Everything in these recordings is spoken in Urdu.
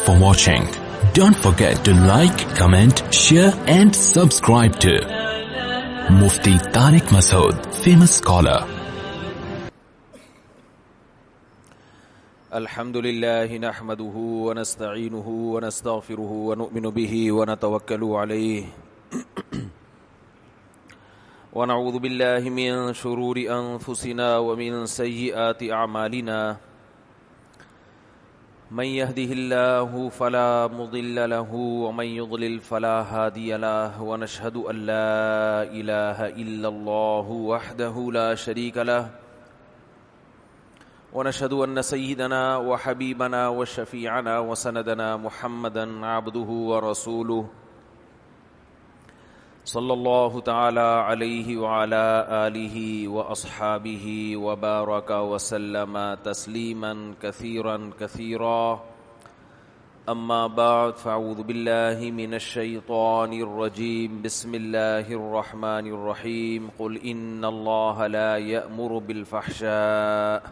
for watching. Don't forget to like, comment, share and subscribe to Mufti Tariq Masood, famous scholar. الحمد لله نحمده ونستعينه ونستغفره ونؤمن به ونتوكل عليه ونعوذ بالله من شرور أنفسنا ومن سيئات أعمالنا من يهده الله فلا مضل له ومن يضلل فلا هادي له ونشهد أن لا إله إلا الله وحده لا شريك له ونشهد أن سيدنا وحبيبنا وشفيعنا وسندنا محمدا عبده ورسوله صلى الله تعالى عليه وعلى آله وأصحابه وبارك وسلم تسليما كثيرا أما بعد فأعوذ بالله من الشيطان الرجيم بسم الله الرحمن الرحيم قل إن الله لا يأمر بالفحشاء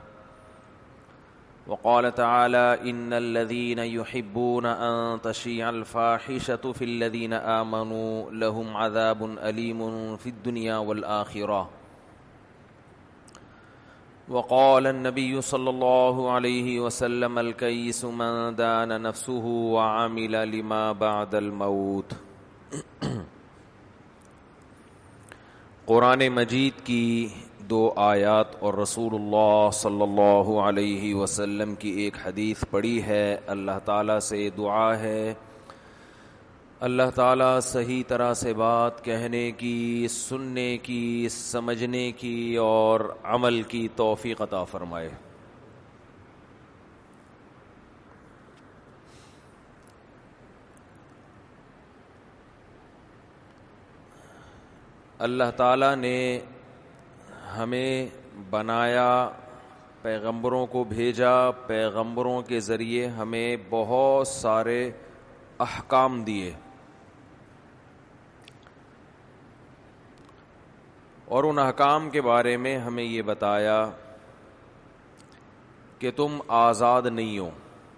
وقال تعالى إن الذين يحبون أن تشيع الفاحشة في الذين آمنوا لهم عذاب أليم في الدنيا والآخرة وقال النبي صلى الله عليه وسلم الكيس من دان نفسه وعمل لما بعد الموت. قرآن مجید کی 2 آیات اور رسول اللہ صلی اللہ علیہ وسلم کی ایک حدیث پڑھی ہے. اللہ تعالیٰ سے دعا ہے اللہ تعالیٰ صحیح طرح سے بات کہنے کی، سننے کی، سمجھنے کی اور عمل کی توفیق عطا فرمائے. اللہ تعالیٰ نے ہمیں بنایا، پیغمبروں کو بھیجا، پیغمبروں کے ذریعے ہمیں بہت سارے احکام دیے اور ان احکام کے بارے میں ہمیں یہ بتایا کہ تم آزاد نہیں ہو،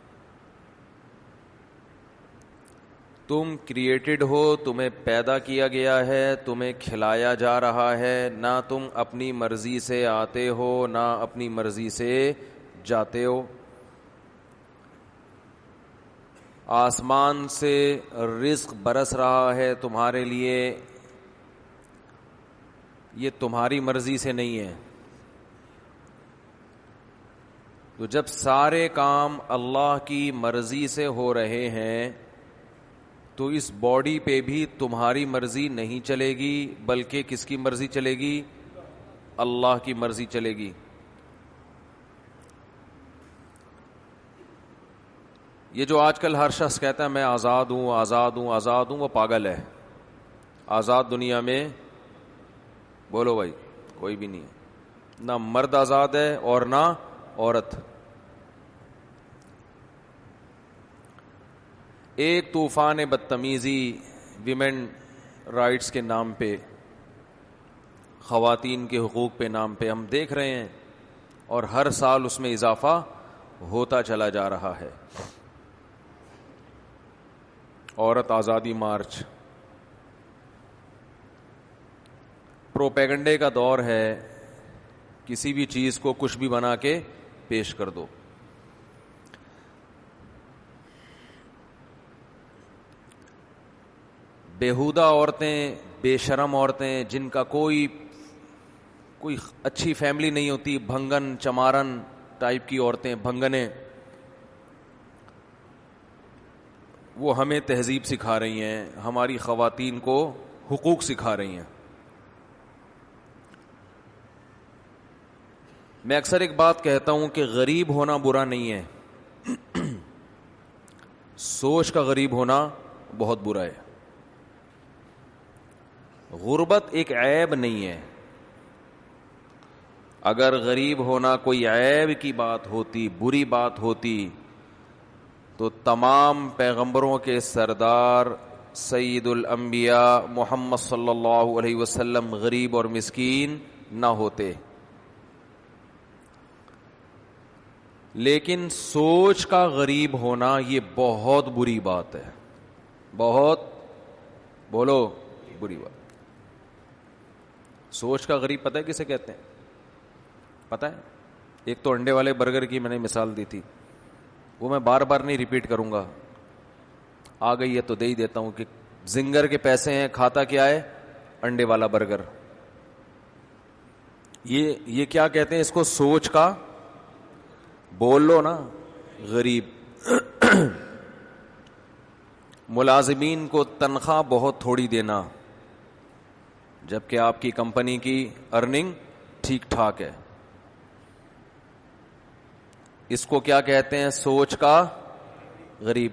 تم کریٹڈ ہو، تمہیں پیدا کیا گیا ہے، تمہیں کھلایا جا رہا ہے، نہ تم اپنی مرضی سے آتے ہو نہ اپنی مرضی سے جاتے ہو. آسمان سے رزق برس رہا ہے تمہارے لیے، یہ تمہاری مرضی سے نہیں ہے. تو جب سارے کام اللہ کی مرضی سے ہو رہے ہیں تو اس باڈی پہ بھی تمہاری مرضی نہیں چلے گی، بلکہ کس کی مرضی چلے گی؟ اللہ کی مرضی چلے گی. یہ جو آج کل ہر شخص کہتا ہے میں آزاد ہوں آزاد ہوں آزاد ہوں، وہ پاگل ہے. آزاد دنیا میں بولو بھائی کوئی بھی نہیں ہے، نہ مرد آزاد ہے اور نہ عورت. ایک طوفان بدتمیزی ویمن رائٹس کے نام پہ، خواتین کے حقوق پہ نام پہ ہم دیکھ رہے ہیں اور ہر سال اس میں اضافہ ہوتا چلا جا رہا ہے. عورت آزادی مارچ پروپیگنڈے کا دور ہے، کسی بھی چیز کو کچھ بھی بنا کے پیش کر دو. بیہودہ عورتیں، بے شرم عورتیں جن کا کوئی اچھی فیملی نہیں ہوتی، بھنگن چمارن ٹائپ کی عورتیں، بھنگنیں، وہ ہمیں تہذیب سکھا رہی ہیں، ہماری خواتین کو حقوق سکھا رہی ہیں. میں اکثر ایک بات کہتا ہوں کہ غریب ہونا برا نہیں ہے، سوچ کا غریب ہونا بہت برا ہے. غربت ایک عیب نہیں ہے. اگر غریب ہونا کوئی عیب کی بات ہوتی، بری بات ہوتی، تو تمام پیغمبروں کے سردار سید الانبیاء محمد صلی اللہ علیہ وسلم غریب اور مسکین نہ ہوتے. لیکن سوچ کا غریب ہونا یہ بہت بری بات ہے, بہت, بولو, بری بات. سوچ کا غریب پتہ ہے کسے کہتے ہیں؟ پتہ ہے؟ ایک تو انڈے والے برگر کی میں نے مثال دی تھی, وہ میں بار بار نہیں ریپیٹ کروں گا, آ گئی ہے تو دے ہی دیتا ہوں کہ زنگر کے پیسے ہیں, کھاتا کیا ہے؟ انڈے والا برگر. یہ کیا کہتے ہیں اس کو؟ سوچ کا, بول لو نا, غریب. ملازمین کو تنخواہ بہت تھوڑی دینا جبکہ آپ کی کمپنی کی ارننگ ٹھیک ٹھاک ہے, اس کو کیا کہتے ہیں؟ سوچ کا غریب.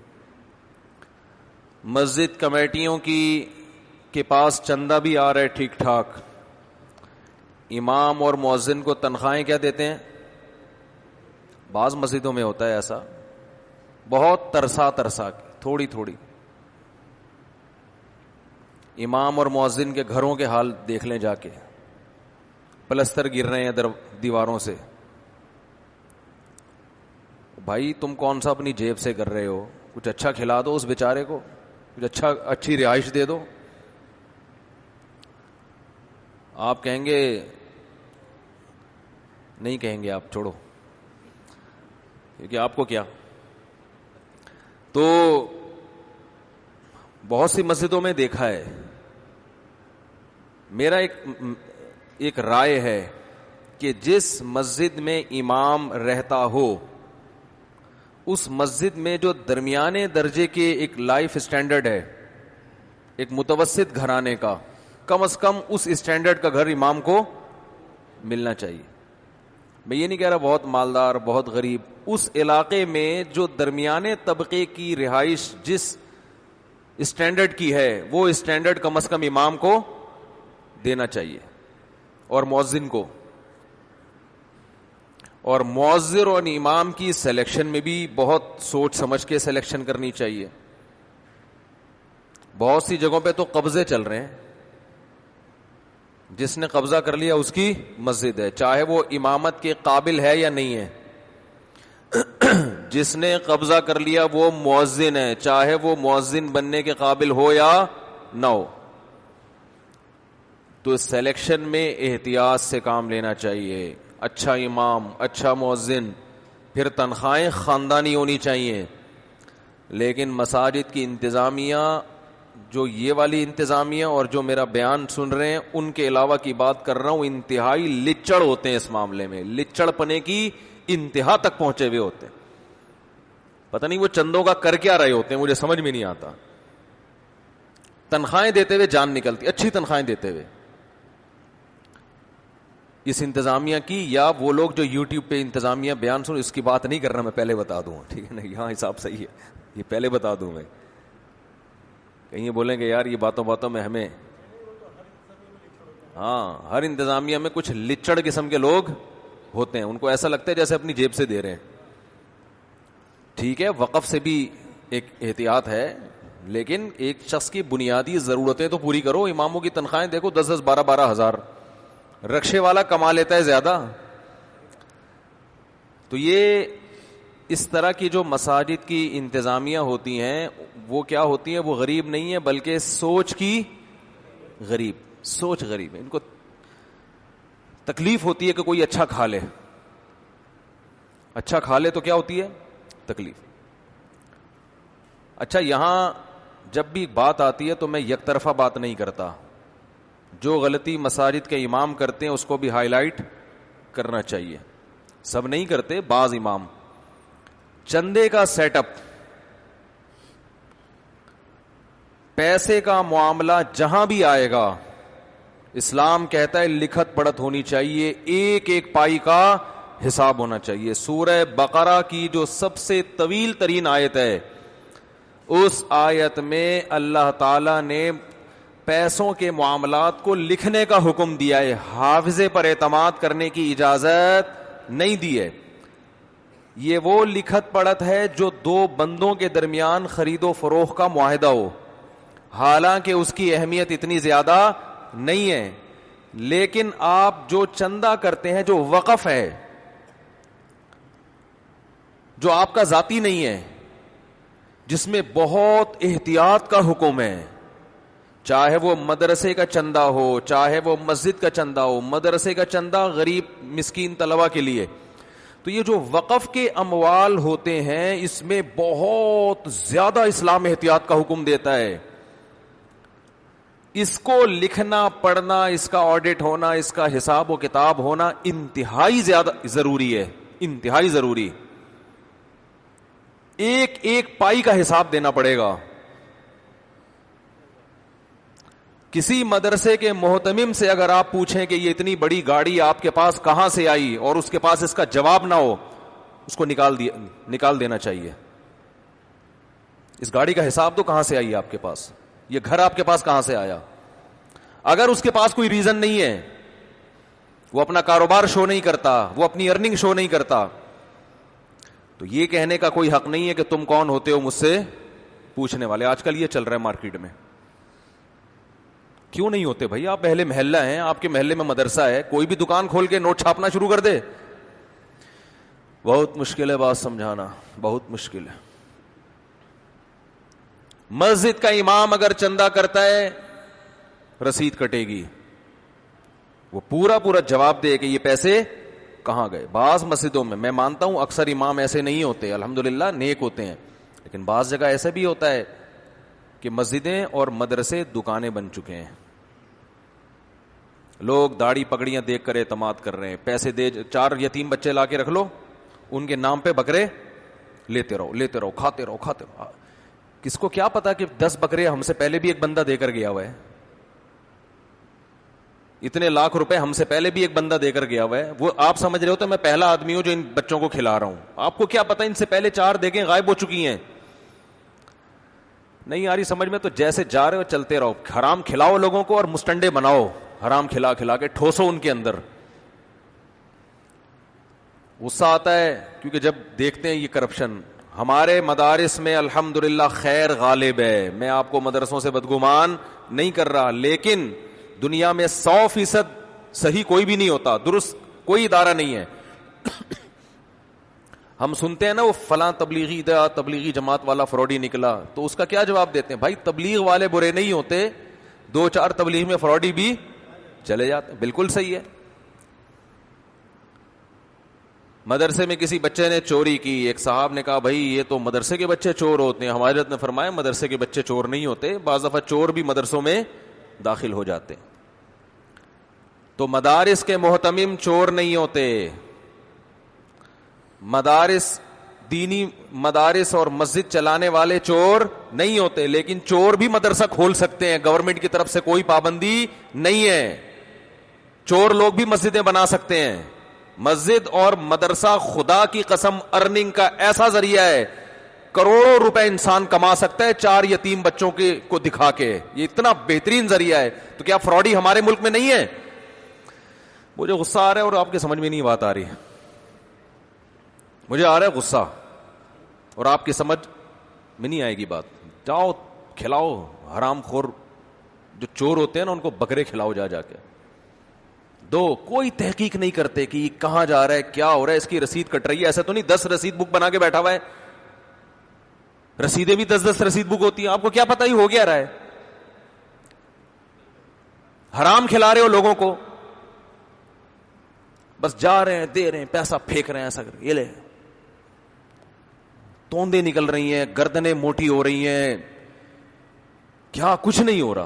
مسجد کمیٹیوں کے پاس چندہ بھی آ رہا ہے ٹھیک ٹھاک, امام اور مؤذن کو تنخواہیں کیا دیتے ہیں؟ بعض مسجدوں میں ہوتا ہے ایسا, بہت ترسا تھوڑی تھوڑی. امام اور مؤذن کے گھروں کے حال دیکھ لیں جا کے, پلستر گر رہے ہیں دیواروں سے. بھائی تم کون سا اپنی جیب سے کر رہے ہو؟ کچھ اچھا کھلا دو اس بیچارے کو, کچھ اچھی رہائش دے دو. آپ کہیں گے, نہیں کہیں گے, آپ چھوڑو, کیونکہ آپ کو کیا. تو بہت سی مسجدوں میں دیکھا ہے, میرا ایک رائے ہے کہ جس مسجد میں امام رہتا ہو اس مسجد میں جو درمیانے درجے کے ایک لائف اسٹینڈرڈ ہے, ایک متوسط گھرانے کا, کم از کم اس اسٹینڈرڈ کا گھر امام کو ملنا چاہیے. میں یہ نہیں کہہ رہا بہت مالدار بہت غریب, اس علاقے میں جو درمیانے طبقے کی رہائش جس اسٹینڈرڈ کی ہے وہ اسٹینڈرڈ کم از کم امام کو دینا چاہیے اور مؤذن کو. اور مؤذن اور امام کی سلیکشن میں بھی بہت سوچ سمجھ کے سلیکشن کرنی چاہیے. بہت سی جگہوں پہ تو قبضے چل رہے ہیں, جس نے قبضہ کر لیا اس کی مسجد ہے, چاہے وہ امامت کے قابل ہے یا نہیں ہے. جس نے قبضہ کر لیا وہ مؤذن ہے, چاہے وہ مؤذن بننے کے قابل ہو یا نہ ہو. تو سلیکشن میں احتیاط سے کام لینا چاہیے. اچھا امام, اچھا مؤذن, پھر تنخواہیں خاندانی ہونی چاہیے. لیکن مساجد کی انتظامیہ, جو یہ والی انتظامیہ اور جو میرا بیان سن رہے ہیں ان کے علاوہ کی بات کر رہا ہوں, انتہائی لچڑ ہوتے ہیں اس معاملے میں, لچڑ پنے کی انتہا تک پہنچے ہوئے ہوتے ہیں. پتہ نہیں وہ چندوں کا کر کیا رہے ہوتے ہیں, مجھے سمجھ میں نہیں آتا. تنخواہیں دیتے ہوئے جان نکلتی, اچھی تنخواہیں دیتے ہوئے اس انتظامیہ کی. یا وہ لوگ جو یوٹیوب پہ انتظامیہ بیان سن, اس کی بات نہیں کر رہا میں, پہلے بتا دوں, ٹھیک ہے نا, یہاں حساب صحیح ہے, یہ پہلے بتا دوں میں. کہیں یہ بولیں گے یار یہ باتوں میں ہمیں, ہاں ہر انتظامیہ میں کچھ لچڑ قسم کے لوگ ہوتے ہیں, ان کو ایسا لگتا ہے جیسے اپنی جیب سے دے رہے ہیں. ٹھیک ہے, وقف سے بھی ایک احتیاط ہے, لیکن ایک شخص کی بنیادی ضرورتیں تو پوری کرو. اماموں کی تنخواہیں دیکھو 10-10 12-12 ہزار, رکشے والا کما لیتا ہے زیادہ. تو یہ اس طرح کی جو مساجد کی انتظامیہ ہوتی ہیں وہ کیا ہوتی ہیں؟ وہ غریب نہیں ہے بلکہ سوچ کی غریب, سوچ غریب ہے. ان کو تکلیف ہوتی ہے کہ کوئی اچھا کھا لے, اچھا کھا لے تو کیا ہوتی ہے؟ تکلیف. اچھا یہاں جب بھی بات آتی ہے تو میں یک طرفہ بات نہیں کرتا, جو غلطی مساجد کے امام کرتے ہیں اس کو بھی ہائی لائٹ کرنا چاہیے. سب نہیں کرتے, بعض امام. چندے کا سیٹ اپ, پیسے کا معاملہ جہاں بھی آئے گا اسلام کہتا ہے لکھت پڑھت ہونی چاہیے, ایک ایک پائی کا حساب ہونا چاہیے. سورہ بقرہ کی جو سب سے طویل ترین آیت ہے, اس آیت میں اللہ تعالی نے پیسوں کے معاملات کو لکھنے کا حکم دیا ہے, حافظے پر اعتماد کرنے کی اجازت نہیں دی ہے. یہ وہ لکھت پڑھت ہے جو دو بندوں کے درمیان خرید و فروخت کا معاہدہ ہو, حالانکہ اس کی اہمیت اتنی زیادہ نہیں ہے. لیکن آپ جو چندہ کرتے ہیں, جو وقف ہے, جو آپ کا ذاتی نہیں ہے, جس میں بہت احتیاط کا حکم ہے, چاہے وہ مدرسے کا چندہ ہو, چاہے وہ مسجد کا چندہ ہو, مدرسے کا چندہ غریب مسکین طلبہ کے لیے. تو یہ جو وقف کے اموال ہوتے ہیں اس میں بہت زیادہ اسلام احتیاط کا حکم دیتا ہے. اس کو لکھنا پڑھنا, اس کا آڈٹ ہونا, اس کا حساب و کتاب ہونا انتہائی زیادہ ضروری ہے, انتہائی ضروری. ایک ایک پائی کا حساب دینا پڑے گا. کسی مدرسے کے محتمم سے اگر آپ پوچھیں کہ یہ اتنی بڑی گاڑی آپ کے پاس کہاں سے آئی اور اس کے پاس اس کا جواب نہ ہو, اس کو نکال دینا چاہیے. اس گاڑی کا حساب تو کہاں سے آئی آپ کے پاس, یہ گھر آپ کے پاس کہاں سے آیا. اگر اس کے پاس کوئی ریزن نہیں ہے, وہ اپنا کاروبار شو نہیں کرتا, وہ اپنی ارننگ شو نہیں کرتا, تو یہ کہنے کا کوئی حق نہیں ہے کہ تم کون ہوتے ہو مجھ سے پوچھنے والے. آج کل یہ چل رہا ہے مارکیٹ میں. کیوں نہیں ہوتے بھائی؟ آپ اہل محلہ ہیں, آپ کے محلے میں مدرسہ ہے, کوئی بھی دکان کھول کے نوٹ چھاپنا شروع کر دے. بہت مشکل ہے بات سمجھانا, بہت مشکل ہے. مسجد کا امام اگر چندہ کرتا ہے رسید کٹے گی, وہ پورا جواب دے کہ یہ پیسے کہاں گئے. بعض مسجدوں میں مانتا ہوں اکثر امام ایسے نہیں ہوتے, الحمدللہ نیک ہوتے ہیں, لیکن بعض جگہ ایسا بھی ہوتا ہے کہ مسجدیں اور مدرسے دکانیں بن چکے ہیں. لوگ داڑھی پگڑیاں دیکھ کر اعتماد کر رہے ہیں. پیسے دے, 4 یتیم بچے لا کے رکھ لو, ان کے نام پہ بکرے لیتے رہو, کھاتے رہو. کس کو کیا پتا کہ 10 بکرے ہم سے پہلے بھی ایک بندہ دے کر گیا ہوا ہے, اتنے لاکھ روپے ہم سے پہلے بھی ایک بندہ دے کر گیا ہوا ہے. وہ آپ سمجھ رہے ہو تو میں پہلا آدمی ہوں جو ان بچوں کو کھلا رہا ہوں. آپ کو کیا پتا ان سے پہلے 4 دیگیں غائب ہو چکی ہیں. نہیں آ رہی سمجھ میں؟ تو جیسے جا رہے ہو چلتے رہو. حرام کھلاؤ لوگوں کو اور مستنڈے بناؤ, حرام کھلا کے ٹھوسو ان کے اندر. غصہ آتا ہے کیونکہ جب دیکھتے ہیں یہ کرپشن. ہمارے مدارس میں الحمدللہ خیر غالب ہے. میں آپ کو مدرسوں سے بدگمان نہیں کر رہا, لیکن دنیا میں 100% صحیح کوئی بھی نہیں ہوتا, درست کوئی ادارہ نہیں ہے. ہم سنتے ہیں نا وہ فلاں تبلیغی جماعت والا فراڈی نکلا, تو اس کا کیا جواب دیتے ہیں؟ بھائی تبلیغ والے برے نہیں ہوتے, 2-4 تبلیغ میں فراڈی بھی چلے جاتے. بالکل صحیح ہے. مدرسے میں کسی بچے نے چوری کی, ایک صاحب نے کہا بھائی یہ تو مدرسے کے بچے چور ہوتے ہیں. ہماری حضرت نے فرمایا مدرسے کے بچے چور نہیں ہوتے, بعض دفعہ چور بھی مدرسوں میں داخل ہو جاتے. تو مدارس کے محتمم چور نہیں ہوتے. دینی مدارس اور مسجد چلانے والے چور نہیں ہوتے, لیکن چور بھی مدرسہ کھول سکتے ہیں. گورنمنٹ کی طرف سے کوئی پابندی نہیں ہے. چور لوگ بھی مسجدیں بنا سکتے ہیں. مسجد اور مدرسہ خدا کی قسم ارننگ کا ایسا ذریعہ ہے, کروڑوں روپے انسان کما سکتا ہے 4 یتیم بچوں کو دکھا کے. یہ اتنا بہترین ذریعہ ہے. تو کیا فراڈی ہمارے ملک میں نہیں ہے؟ مجھے غصہ آ رہا ہے اور آپ کے سمجھ میں نہیں بات آ رہی. مجھے آ رہا ہے غصہ اور آپ کی سمجھ میں نہیں آئے گی بات. جاؤ کھلاؤ حرام خور جو چور ہوتے ہیں نا, ان کو بکرے کھلاؤ جا کے. کوئی تحقیق نہیں کرتے کہ یہ کہاں جا رہا ہے, کیا ہو رہا ہے, اس کی رسید کٹ رہی ہے. ایسا تو نہیں 10 رسید بک بنا کے بیٹھا ہوا ہے. رسیدیں بھی 10 رسید بک ہوتی ہیں. آپ کو کیا پتا ہی ہو گیا رہا ہے. حرام کھلا رہے ہو لوگوں کو, بس جا رہے ہیں دے رہے ہیں پیسہ پھینک رہے ہیں, ایسا کر یہ لے. توندے نکل رہی ہیں, گردنیں موٹی ہو رہی ہیں, کیا کچھ نہیں ہو رہا.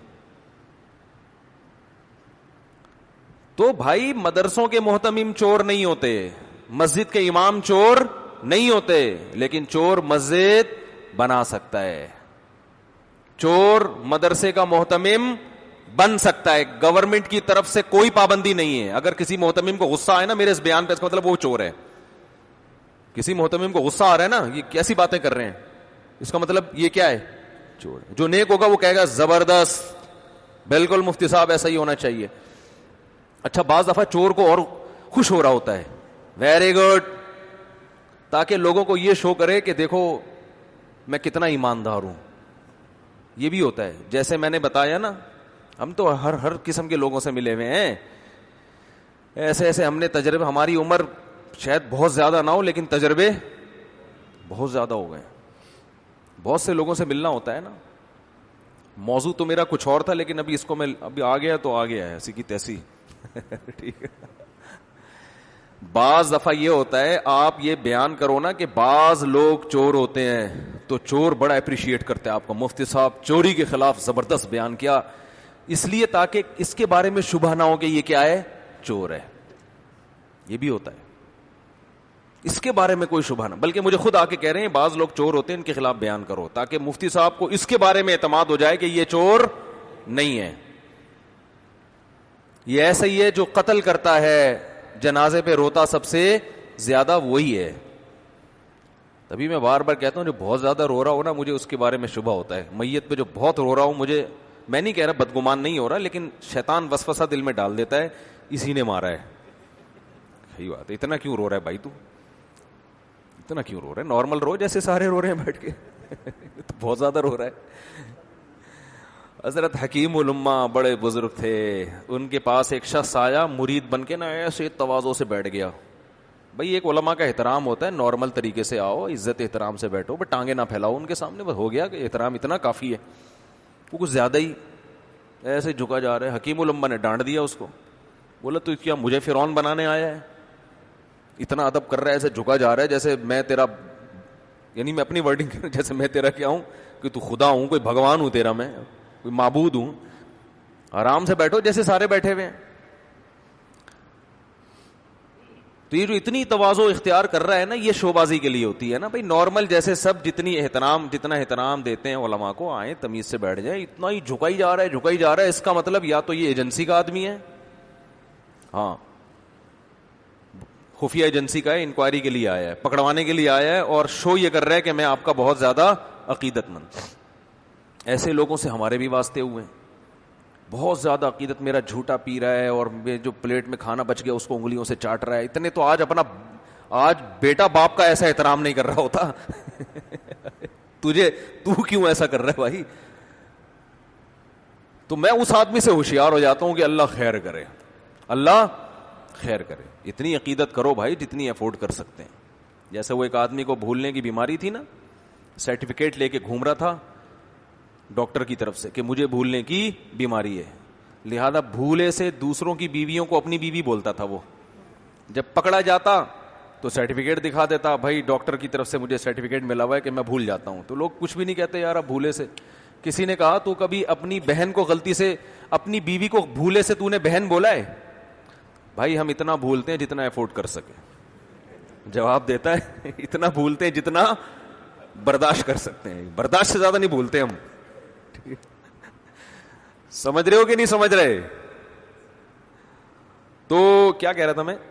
تو بھائی مدرسوں کے محتمم چور نہیں ہوتے, مسجد کے امام چور نہیں ہوتے, لیکن چور مسجد بنا سکتا ہے. چور مدرسے کا محتمم بن سکتا ہے. گورنمنٹ کی طرف سے کوئی پابندی نہیں ہے. اگر کسی محتمم کو غصہ آئے نا میرے اس بیان پہ, اس کا مطلب وہ چور ہے. کسی محتمم کو غصہ آ رہا ہے نا, یہ کیسی باتیں کر رہے ہیں, اس کا مطلب یہ کیا ہے, چور. جو نیک ہوگا وہ کہے گا زبردست, بالکل مفتی صاحب ایسا ہی ہونا چاہیے. اچھا بعض دفعہ چور کو اور خوش ہو رہا ہوتا ہے, ویری گڈ, تاکہ لوگوں کو یہ شو کرے کہ دیکھو میں کتنا ایماندار ہوں. یہ بھی ہوتا ہے. جیسے میں نے بتایا نا, ہم تو ہر قسم کے لوگوں سے ملے ہوئے ہیں. ایسے ہم نے تجربے, ہماری عمر شاید بہت زیادہ نہ ہو لیکن تجربے بہت زیادہ ہو گئے. بہت سے لوگوں سے ملنا ہوتا ہے نا. موضوع تو میرا کچھ اور تھا لیکن ابھی اس کو میں ابھی آ گیا تو آ گیا ہے اسی کی تیسی. ٹھیک ہے. بعض دفعہ یہ ہوتا ہے آپ یہ بیان کرو نا کہ بعض لوگ چور ہوتے ہیں تو چور بڑا اپریشیٹ کرتے ہیں آپ کا. مفتی صاحب چوری کے خلاف زبردست بیان کیا, اس لیے تاکہ اس کے بارے میں شبہ نہ ہو کہ یہ کیا ہے, چور ہے. یہ بھی ہوتا ہے, اس کے بارے میں کوئی شبہ نہ, بلکہ مجھے خود آ کے کہہ رہے ہیں بعض لوگ چور ہوتے ہیں ان کے خلاف بیان کرو تاکہ مفتی صاحب کو اس کے بارے میں اعتماد ہو جائے کہ یہ چور نہیں ہے. یہ ایسا ہی ہے جو قتل کرتا ہے, جنازے پہ روتا سب سے زیادہ وہی ہے. تبھی میں بار بار کہتا ہوں جو بہت زیادہ رو رہا ہو نا مجھے اس کے بارے میں شبہ ہوتا ہے. میت پہ جو بہت رو رہا ہوں مجھے, میں نہیں کہہ رہا بدگمان نہیں ہو رہا, لیکن شیطان وسوسہ دل میں ڈال دیتا ہے اسی نے مارا ہے. صحیح بات ہے. اتنا کیوں رو رہا ہے بھائی, تو اتنا کیوں رو رہا ہے؟ نارمل رو جیسے سارے رو رہے ہیں بیٹھ کے. تو بہت زیادہ رو رہا ہے. حضرت حکیم الامہ بڑے بزرگ تھے, ان کے پاس ایک شخص آیا مرید بن کے نا ایسے تواضع سے بیٹھ گیا. بھائی ایک علماء کا احترام ہوتا ہے, نارمل طریقے سے آؤ, عزت احترام سے بیٹھو, بس ٹانگیں نہ پھیلاؤ ان کے سامنے, بس ہو گیا کہ احترام اتنا کافی ہے. وہ کچھ زیادہ ہی ایسے جھکا جا رہا ہے. حکیم الامہ نے ڈانٹ دیا اس کو, بولا تو کیا مجھے فرعون بنانے آیا ہے؟ اتنا ادب کر رہا ہے, ایسے جھکا جا رہا ہے جیسے میں تیرا, یعنی میں اپنی ورڈنگ جیسے میں تیرا کیا ہوں کہ تو خدا ہوں, کوئی بھگوان ہوں تیرا, میں کوئی معبود ہوں. آرام سے بیٹھو جیسے سارے بیٹھے ہوئے ہیں. تو یہ جو اتنی تواضع اختیار کر رہا ہے نا, یہ شوبازی کے لیے ہوتی ہے نا. بھائی نارمل جیسے سب جتنا احترام دیتے ہیں علماء کو, آئیں تمیز سے بیٹھ جائیں. اتنا ہی جھکائی جا رہا ہے, اس کا مطلب یا تو یہ ایجنسی کا آدمی ہے, ہاں خفیہ ایجنسی کا ہے, انکوائری کے لیے آیا ہے, پکڑوانے کے لیے آیا ہے, اور شو یہ کر رہا ہے کہ میں آپ کا بہت زیادہ عقیدت مند. ایسے لوگوں سے ہمارے بھی واسطے ہوئے ہیں. بہت زیادہ عقیدت, میرا جھوٹا پی رہا ہے اور جو پلیٹ میں کھانا بچ گیا اس کو انگلیوں سے چاٹ رہا ہے. اتنے تو آج بیٹا باپ کا ایسا احترام نہیں کر رہا ہوتا. تو کیوں ایسا کر رہا ہے بھائی؟ تو میں اس آدمی سے ہوشیار ہو جاتا ہوں کہ اللہ خیر کرے, اللہ خیر کرے. اتنی عقیدت کرو بھائی جتنی افورڈ کر سکتے ہیں. جیسے وہ ایک آدمی کو بھولنے کی بیماری تھی نا, سرٹیفکیٹ لے کے گھوم رہا تھا ڈاکٹر کی طرف سے کہ مجھے بھولنے کی بیماری ہے, لہذا بھولے سے دوسروں کی بیویوں کو اپنی بیوی بولتا تھا. وہ جب پکڑا جاتا تو سرٹیفکیٹ دکھا دیتا, بھائی ڈاکٹر کی طرف سے مجھے سرٹیفکیٹ ملا ہوا ہے کہ میں بھول جاتا ہوں. تو لوگ کچھ بھی نہیں کہتے یار اب بھولے سے. کسی نے کہا تو کبھی اپنی بہن کو غلطی سے, اپنی بیوی کو بھولے سے تو نے بہن بولا ہے؟ بھائی ہم اتنا بھولتے ہیں جتنا افورڈ کر سکے. جواب دیتا ہے اتنا بھولتے ہیں جتنا برداشت کر سکتے ہیں, برداشت سے زیادہ نہیں بھولتے ہم. سمجھ رہے ہو کہ نہیں سمجھ رہے؟ تو کیا کہہ رہا تھا میں,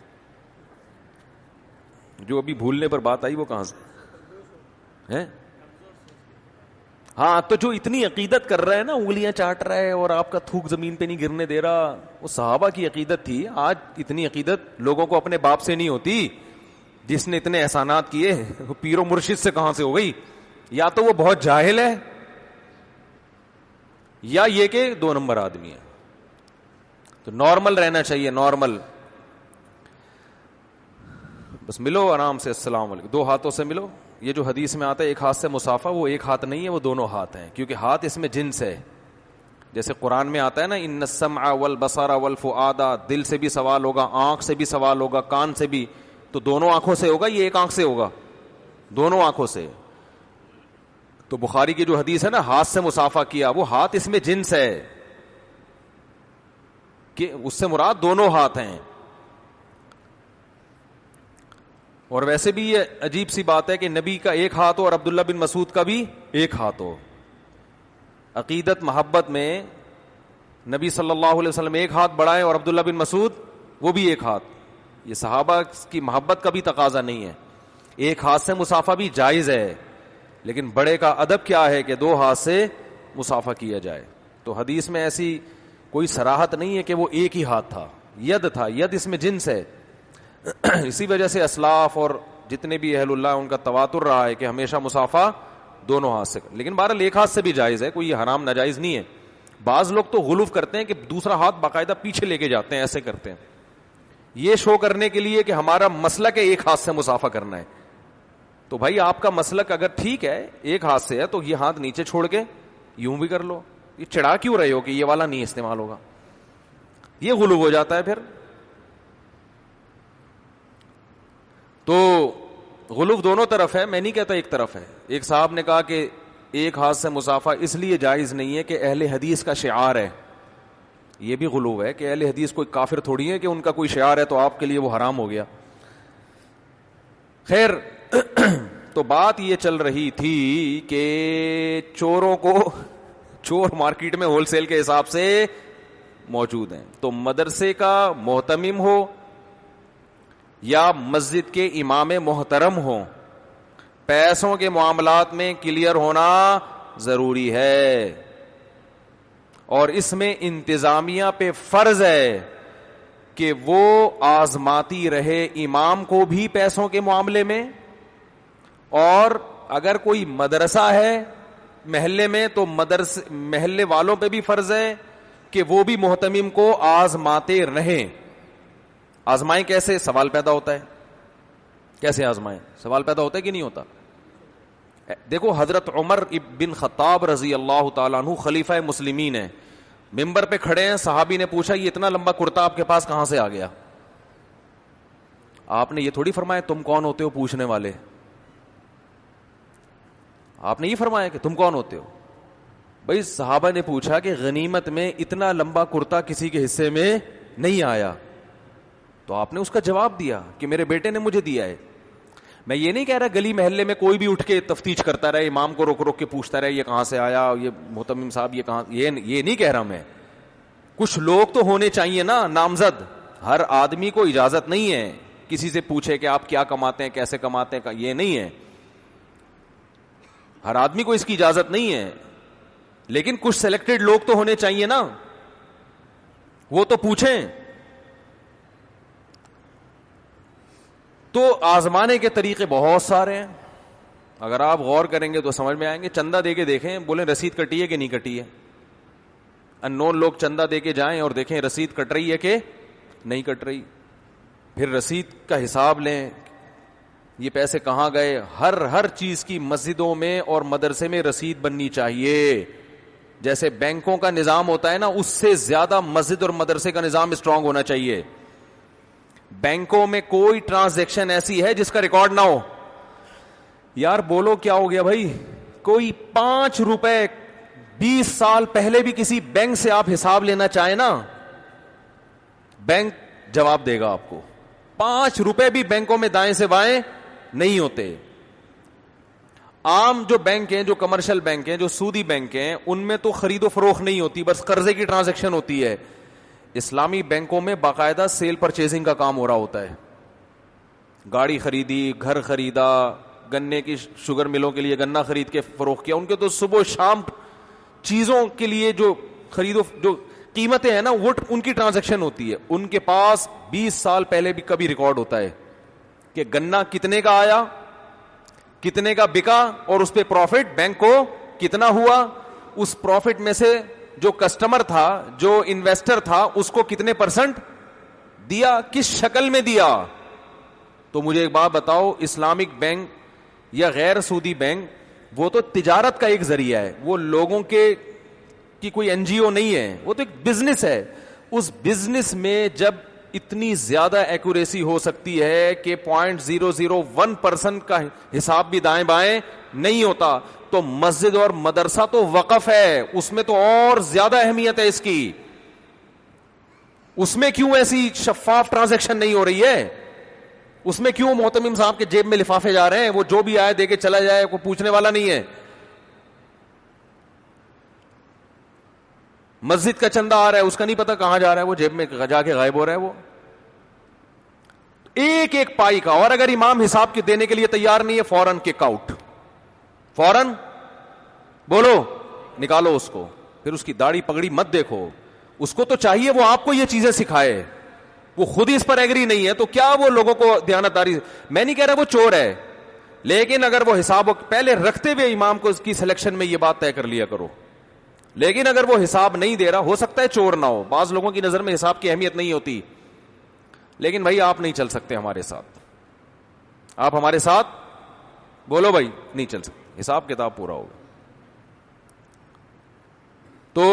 جو ابھی بھولنے پر بات آئی وہ کہاں سے ہے؟ ہاں, تو جو اتنی عقیدت کر رہا ہے نا, انگلیاں چاٹ رہا ہے اور آپ کا تھوک زمین پہ نہیں گرنے دے رہا, وہ صحابہ کی عقیدت تھی. آج اتنی عقیدت لوگوں کو اپنے باپ سے نہیں ہوتی جس نے اتنے احسانات کیے. وہ پیر و مرشد سے کہاں سے ہو گئی؟ یا تو وہ بہت جاہل ہے یا یہ کہ 2 نمبر آدمی ہے. تو نارمل رہنا چاہیے, نارمل. بس ملو آرام سے, السلام علیکم, 2 ہاتھوں سے ملو. یہ جو حدیث میں آتا ہے ایک ہاتھ سے مصافحہ, وہ ایک ہاتھ نہیں ہے, وہ دونوں ہاتھ ہیں, کیونکہ ہاتھ اس میں جنس ہے. جیسے قرآن میں آتا ہے نا, ان السمع والبصر والفؤاد, دل سے بھی سوال ہوگا, آنکھ سے بھی سوال ہوگا, کان سے بھی. تو دونوں آنکھوں سے ہوگا, یہ ایک آنکھ سے ہوگا؟ دونوں آنکھوں سے. تو بخاری کی جو حدیث ہے نا, ہاتھ سے مصافحہ کیا, وہ ہاتھ اس میں جنس ہے کہ اس سے مراد دونوں ہاتھ ہیں. اور ویسے بھی یہ عجیب سی بات ہے کہ نبی کا ایک ہاتھ ہو اور عبداللہ بن مسعود کا بھی ایک ہاتھ ہو. عقیدت محبت میں نبی صلی اللہ علیہ وسلم ایک ہاتھ بڑھائے اور عبداللہ بن مسعود وہ بھی ایک ہاتھ. یہ صحابہ کی محبت کا بھی تقاضا نہیں ہے. ایک ہاتھ سے مصافحہ بھی جائز ہے, لیکن بڑے کا ادب کیا ہے کہ 2 ہاتھ سے مصافحہ کیا جائے. تو حدیث میں ایسی کوئی صراحت نہیں ہے کہ وہ ایک ہی ہاتھ تھا, ید تھا. ید اس میں جنس ہے. اسی وجہ سے اسلاف اور جتنے بھی اہل اللہ ان کا تواتر رہا ہے کہ ہمیشہ مصافحہ دونوں ہاتھ سے. لیکن بہرحال ایک ہاتھ سے بھی جائز ہے, کوئی حرام ناجائز نہیں ہے. بعض لوگ تو غلو کرتے ہیں کہ دوسرا ہاتھ باقاعدہ پیچھے لے کے جاتے ہیں, ایسے کرتے ہیں, یہ شو کرنے کے لیے کہ ہمارا مسلک ہے ایک ہاتھ سے مصافحہ کرنا ہے. تو بھائی آپ کا مسلک اگر ٹھیک ہے ایک ہاتھ سے ہے تو یہ ہاتھ نیچے چھوڑ کے یوں بھی کر لو. یہ چڑھا کیوں رہے ہو کہ یہ والا نہیں استعمال ہوگا؟ یہ غلو ہو جاتا ہے پھر. تو غلو دونوں طرف ہے, میں نہیں کہتا ایک طرف ہے. ایک صاحب نے کہا کہ ایک ہاتھ سے مصافحہ اس لیے جائز نہیں ہے کہ اہل حدیث کا شعار ہے. یہ بھی غلو ہے کہ اہل حدیث کوئی کافر تھوڑی ہے کہ ان کا کوئی شعار ہے تو آپ کے لیے وہ حرام ہو گیا. خیر تو بات یہ چل رہی تھی کہ چوروں کو, چور مارکیٹ میں ہول سیل کے حساب سے موجود ہیں, تو مدرسے کا محتمم ہو یا مسجد کے امام محترم ہو, پیسوں کے معاملات میں کلیئر ہونا ضروری ہے. اور اس میں انتظامیہ پہ فرض ہے کہ وہ آزماتی رہے امام کو بھی پیسوں کے معاملے میں, اور اگر کوئی مدرسہ ہے محلے میں تو محلے والوں پہ بھی فرض ہے کہ وہ بھی محتمم کو آزماتے رہیں. آزمائیں کیسے؟ سوال پیدا ہوتا ہے. کیسے آزمائیں؟ سوال پیدا ہوتا ہے کہ نہیں ہوتا؟ دیکھو حضرت عمر بن خطاب رضی اللہ تعالیٰ عنہ خلیفہ مسلمین ہیں, ممبر پہ کھڑے ہیں, صحابی نے پوچھا یہ اتنا لمبا کرتا آپ کے پاس کہاں سے آ گیا؟ آپ نے یہ تھوڑی فرمایا تم کون ہوتے ہو پوچھنے والے, آپ نے یہ فرمایا کہ تم کون ہوتے ہو. بھائی صحابہ نے پوچھا کہ غنیمت میں اتنا لمبا کرتا کسی کے حصے میں نہیں آیا, تو آپ نے اس کا جواب دیا کہ میرے بیٹے نے مجھے دیا ہے. میں یہ نہیں کہہ رہا گلی محلے میں کوئی بھی اٹھ کے تفتیش کرتا رہے, امام کو روک روک کے پوچھتا رہے یہ کہاں سے آیا, یہ محتمم صاحب یہ کہاں, یہ نہیں کہہ رہا میں. کچھ لوگ تو ہونے چاہیے نا نامزد. ہر آدمی کو اجازت نہیں ہے کسی سے پوچھے کہ آپ کیا کماتے ہیں, کیسے کماتے ہیں, یہ نہیں ہے. ہر آدمی کو اس کی اجازت نہیں ہے, لیکن کچھ سلیکٹڈ لوگ تو ہونے چاہیے نا, وہ تو پوچھیں. تو آزمانے کے طریقے بہت سارے ہیں, اگر آپ غور کریں گے تو سمجھ میں آئیں گے. چندہ دے کے دیکھیں, بولیں رسید کٹی ہے کہ نہیں کٹی ہے. ان نون لوگ چندہ دے کے جائیں اور دیکھیں رسید کٹ رہی ہے کہ نہیں کٹ رہی. پھر رسید کا حساب لیں, یہ پیسے کہاں گئے. ہر چیز کی مسجدوں میں اور مدرسے میں رسید بننی چاہیے. جیسے بینکوں کا نظام ہوتا ہے نا, اس سے زیادہ مسجد اور مدرسے کا نظام اسٹرانگ ہونا چاہیے. بینکوں میں کوئی ٹرانزیکشن ایسی ہے جس کا ریکارڈ نہ ہو. یار بولو کیا ہو گیا بھائی, کوئی 5 روپے 20 سال پہلے بھی کسی بینک سے آپ حساب لینا چاہیں نا, بینک جواب دے گا آپ کو. 5 روپے بھی بینکوں میں دائیں سے بائیں نہیں ہوتے. عام جو بینک ہیں, جو کمرشل بینک ہیں, جو سودی بینک ہیں, ان میں تو خرید و فروخت نہیں ہوتی, بس قرضے کی ٹرانزیکشن ہوتی ہے. اسلامی بینکوں میں باقاعدہ سیل پرچیزنگ کا کام ہو رہا ہوتا ہے. گاڑی خریدی, گھر خریدا, گنے کی شوگر ملوں کے لیے گنا خرید کے فروخت کیا. ان کے تو صبح شام چیزوں کے لیے جو خریدو, جو قیمتیں ہیں نا, وہ ان کی ٹرانزیکشن ہوتی ہے. ان کے پاس 20 سال پہلے بھی کبھی ریکارڈ ہوتا ہے کہ گنا کتنے کا آیا, کتنے کا بکا, اور اس پہ پروفٹ بینک کو کتنا ہوا. اس پروفٹ میں سے جو کسٹمر تھا, جو انویسٹر تھا, اس کو کتنے % دیا, کس شکل میں دیا. تو مجھے ایک بات بتاؤ, اسلامک بینک یا غیر سودی بینک وہ تو تجارت کا ایک ذریعہ ہے, وہ لوگوں کی کوئی NGO نہیں ہے, وہ تو ایک بزنس ہے. اس بزنس میں جب اتنی زیادہ ایکوریسی ہو سکتی ہے کہ 0.001% کا حساب بھی دائیں بائیں نہیں ہوتا, تو مسجد اور مدرسہ تو وقف ہے, اس میں تو اور زیادہ اہمیت ہے اس کی. اس میں کیوں ایسی شفاف ٹرانزیکشن نہیں ہو رہی ہے؟ اس میں کیوں محتمم صاحب کے جیب میں لفافے جا رہے ہیں, وہ جو بھی آئے دے کے چلا جائے, کوئی پوچھنے والا نہیں ہے. مسجد کا چندہ آ رہا ہے, اس کا نہیں پتا کہاں جا رہا ہے, وہ جیب میں جا کے غائب ہو رہا ہے. وہ ایک ایک پائی کا, اور اگر امام حساب کے دینے کے لیے تیار نہیں ہے, فوراً کک آؤٹ, فوراً بولو نکالو اس کو. پھر اس کی داڑھی پگڑی مت دیکھو, اس کو تو چاہیے وہ آپ کو یہ چیزیں سکھائے, وہ خود ہی اس پر ایگری نہیں ہے, تو کیا وہ لوگوں کو دیانتداری. میں نہیں کہہ رہا وہ چور ہے, لیکن اگر وہ حساب پہلے رکھتے ہوئے امام کو اس کی سلیکشن میں یہ بات طے کر لیا کرو. لیکن اگر وہ حساب نہیں دے رہا, ہو سکتا ہے چور نہ ہو, بعض لوگوں کی نظر میں حساب کی اہمیت نہیں ہوتی, لیکن بھائی آپ نہیں چل سکتے ہمارے ساتھ, آپ ہمارے ساتھ بولو بھائی نہیں چل سکتا, حساب کتاب پورا ہوگا. تو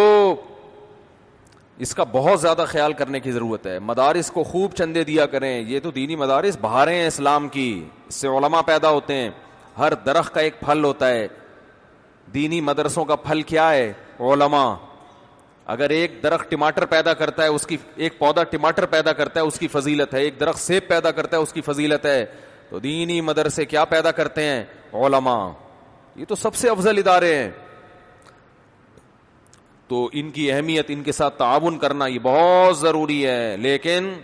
اس کا بہت زیادہ خیال کرنے کی ضرورت ہے. مدارس کو خوب چندے دیا کریں, یہ تو دینی مدارس بہاریں ہیں اسلام کی, اس سے علماء پیدا ہوتے ہیں. ہر درخت کا ایک پھل ہوتا ہے, دینی مدرسوں کا پھل کیا ہے؟ علماء. اگر ایک درخت ٹماٹر پیدا کرتا ہے, اس کی ایک پودا ٹماٹر پیدا کرتا ہے, اس کی فضیلت ہے. ایک درخت سیب پیدا کرتا ہے, اس کی فضیلت ہے. تو دینی مدرسے کیا پیدا کرتے ہیں؟ علماء. یہ تو سب سے افضل ادارے ہیں. تو ان کی اہمیت, ان کے ساتھ تعاون کرنا یہ بہت ضروری ہے. لیکن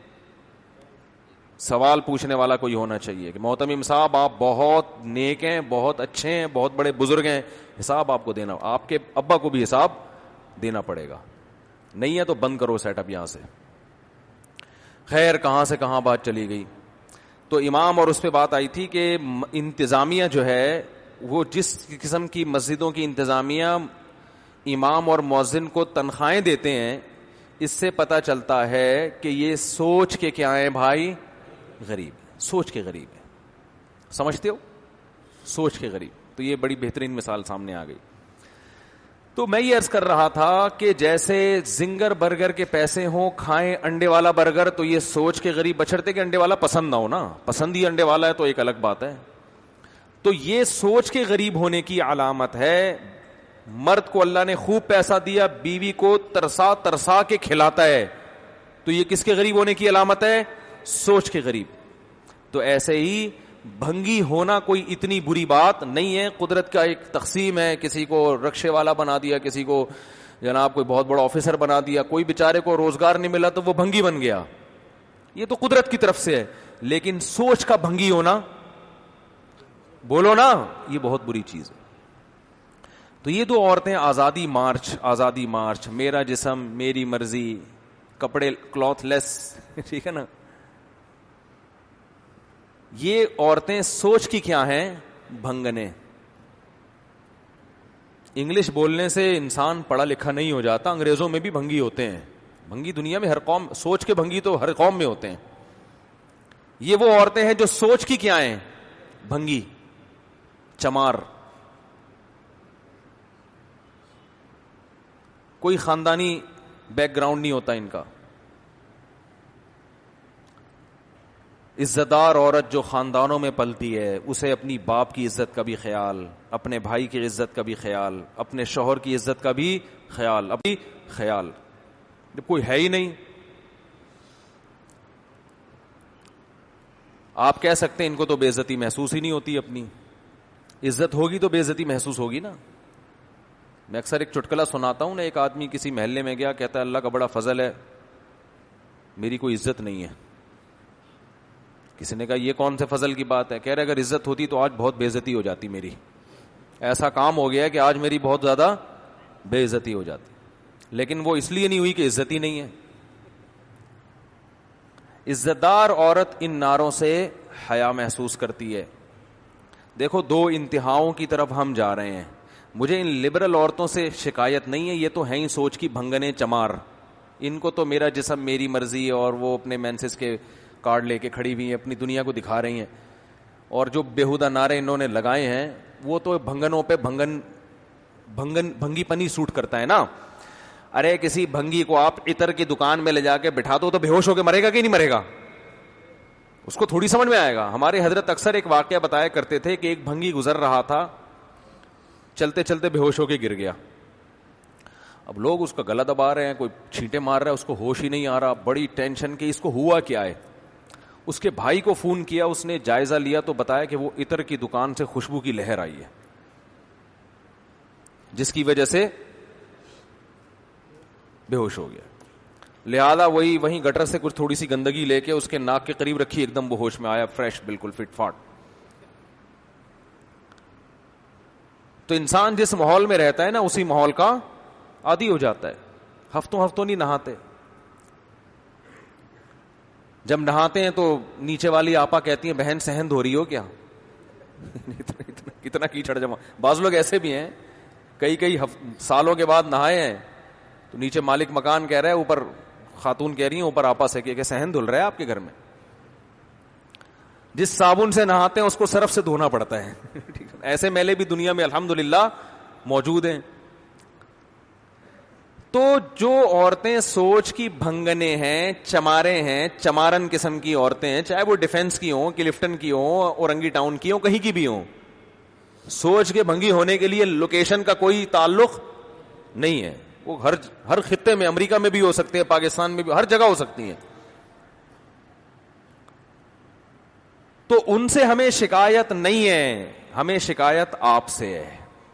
سوال پوچھنے والا کوئی ہونا چاہیے کہ محتمم صاحب آپ بہت نیک ہیں, بہت اچھے ہیں, بہت بڑے بزرگ ہیں, حساب آپ کو دینا, آپ کے ابا کو بھی حساب دینا پڑے گا. نہیں ہے تو بند کرو سیٹ اپ یہاں سے. خیر کہاں سے کہاں بات چلی گئی. تو امام اور اس پہ بات آئی تھی کہ انتظامیہ جو ہے وہ جس قسم کی مسجدوں کی انتظامیہ امام اور مؤذن کو تنخواہیں دیتے ہیں, اس سے پتہ چلتا ہے کہ یہ سوچ کے کیا ہیں بھائی؟ غریب. سوچ کے غریب ہے. سمجھتے ہو؟ سوچ کے غریب. تو یہ بڑی بہترین مثال سامنے آ گئی. تو میں یہ عرض کر رہا تھا کہ جیسے زنگر برگر کے پیسے ہوں, کھائیں انڈے والا برگر, تو یہ سوچ کے غریب, بچڑتے کہ انڈے والا پسند نہ ہو نا, پسند ہی انڈے والا ہے تو ایک الگ بات ہے. تو یہ سوچ کے غریب ہونے کی علامت ہے. مرد کو اللہ نے خوب پیسہ دیا, بیوی کو ترسا ترسا کے کھلاتا ہے, تو یہ کس کے غریب ہونے کی علامت ہے؟ سوچ کے غریب. تو ایسے ہی بھنگی ہونا کوئی اتنی بری بات نہیں ہے. قدرت کا ایک تقسیم ہے, کسی کو رکشے والا بنا دیا, کسی کو جناب کوئی بہت بڑا آفیسر بنا دیا, کوئی بیچارے کو روزگار نہیں ملا تو وہ بھنگی بن گیا. یہ تو قدرت کی طرف سے ہے. لیکن سوچ کا بھنگی ہونا, بولو نا, یہ بہت بری چیز ہے. تو یہ دو عورتیں آزادی مارچ, آزادی مارچ, میرا جسم میری مرضی, کپڑے کلاتھ لیس, ٹھیک ہے نا. یہ عورتیں سوچ کی کیا ہیں؟ بھنگنے. انگلش بولنے سے انسان پڑھا لکھا نہیں ہو جاتا, انگریزوں میں بھی بھنگی ہوتے ہیں. بھنگی دنیا میں ہر قوم, سوچ کے بھنگی تو ہر قوم میں ہوتے ہیں. یہ وہ عورتیں ہیں جو سوچ کی کیا ہیں؟ بھنگی, چمار. کوئی خاندانی بیک گراؤنڈ نہیں ہوتا ان کا. عزت دار عورت جو خاندانوں میں پلتی ہے, اسے اپنی باپ کی عزت کا بھی خیال, اپنے بھائی کی عزت کا بھی خیال, اپنے شوہر کی عزت کا بھی خیال, اپنی خیال. جب کوئی ہے ہی نہیں, آپ کہہ سکتے ہیں ان کو تو بے عزتی محسوس ہی نہیں ہوتی. اپنی عزت ہوگی تو بے عزتی محسوس ہوگی نا. میں اکثر ایک چٹکلا سناتا ہوں نا, ایک آدمی کسی محلے میں گیا, کہتا ہے اللہ کا بڑا فضل ہے میری کوئی عزت نہیں ہے. کسی نے کہا یہ کون سے فضل کی بات ہے؟ کہہ رہے اگر عزت ہوتی تو آج بہت بے عزتی ہو جاتی میری. ایسا کام ہو گیا ہے کہ آج میری بہت زیادہ بے عزتی ہو جاتی. لیکن وہ اس لیے نہیں ہوئی کہ عزت ہی نہیں ہے. عزت دار عورت ان ناروں سے حیا محسوس کرتی ہے. دیکھو دو انتہاؤں کی طرف ہم جا رہے ہیں. مجھے ان لبرل عورتوں سے شکایت نہیں ہے, یہ تو ہیں ہی سوچ کی بھنگنے چمار. ان کو تو میرا جسم میری مرضی, اور وہ اپنے مینسز کے کارڈ لے کے کھڑی ہوئی ہیں, اپنی دنیا کو دکھا رہی ہیں. اور جو بےہودہ نعرے انہوں نے لگائے ہیں وہ تو بھنگنوں پہ بھنگی پنی سوٹ کرتا ہے نا. ارے کسی بھنگی کو آپ عطر کی دکان میں لے جا کے بٹھا دو تو بے ہوش ہو کے مرے گا کہ نہیں مرے گا؟ اس کو تھوڑی سمجھ میں آئے گا. ہمارے حضرت اکثر ایک واقعہ بتایا کرتے تھے کہ ایک بھنگی گزر رہا تھا, چلتے چلتے بے ہوش ہو کے گر گیا. اب لوگ اس کا گلا دبا رہے ہیں, کوئی چھینٹے مار رہا ہے, اس کو ہوش ہی نہیں آ رہا. بڑی ٹینشن کہ اس کو ہوا کیا ہے. اس کے بھائی کو فون کیا, اس نے جائزہ لیا تو بتایا کہ وہ عطر کی دکان سے خوشبو کی لہر آئی ہے, جس کی وجہ سے بے ہوش ہو گیا. لہذا وہیں گٹر سے کچھ تھوڑی سی گندگی لے کے اس کے ناک کے قریب رکھی, ایک دم وہ ہوش میں آیا, فریش, بالکل فٹ فاٹ. تو انسان جس ماحول میں رہتا ہے نا اسی ماحول کا عادی ہو جاتا ہے. ہفتوں نہیں نہاتے. جب نہاتے ہیں تو نیچے والی آپا کہتی ہیں بہن سہند ہو رہی ہو کیا؟ کتنا کیچڑ جمع. بعض لوگ ایسے بھی ہیں کئی سالوں کے بعد نہائے ہیں تو نیچے مالک مکان کہہ رہا ہے, اوپر خاتون کہہ رہی ہیں اوپر آپا سے کہ سہند دھل رہا ہے آپ کے گھر میں. جس صابن سے نہاتے ہیں اس کو صرف سے دھونا پڑتا ہے. ایسے میلے بھی دنیا میں الحمدللہ موجود ہیں. تو جو عورتیں سوچ کی بھنگنے ہیں, چمارے ہیں, چمارن قسم کی عورتیں ہیں, چاہے وہ ڈیفنس کی ہوں, کلفٹن کی ہوں, اورنگی ٹاؤن کی ہوں, کہیں کی بھی ہوں, سوچ کے بھنگی ہونے کے لیے لوکیشن کا کوئی تعلق نہیں ہے. وہ ہر خطے میں, امریکہ میں بھی ہو سکتے ہیں, پاکستان میں بھی, ہر جگہ ہو سکتی ہیں. تو ان سے ہمیں شکایت نہیں ہے, ہمیں شکایت آپ سے ہے.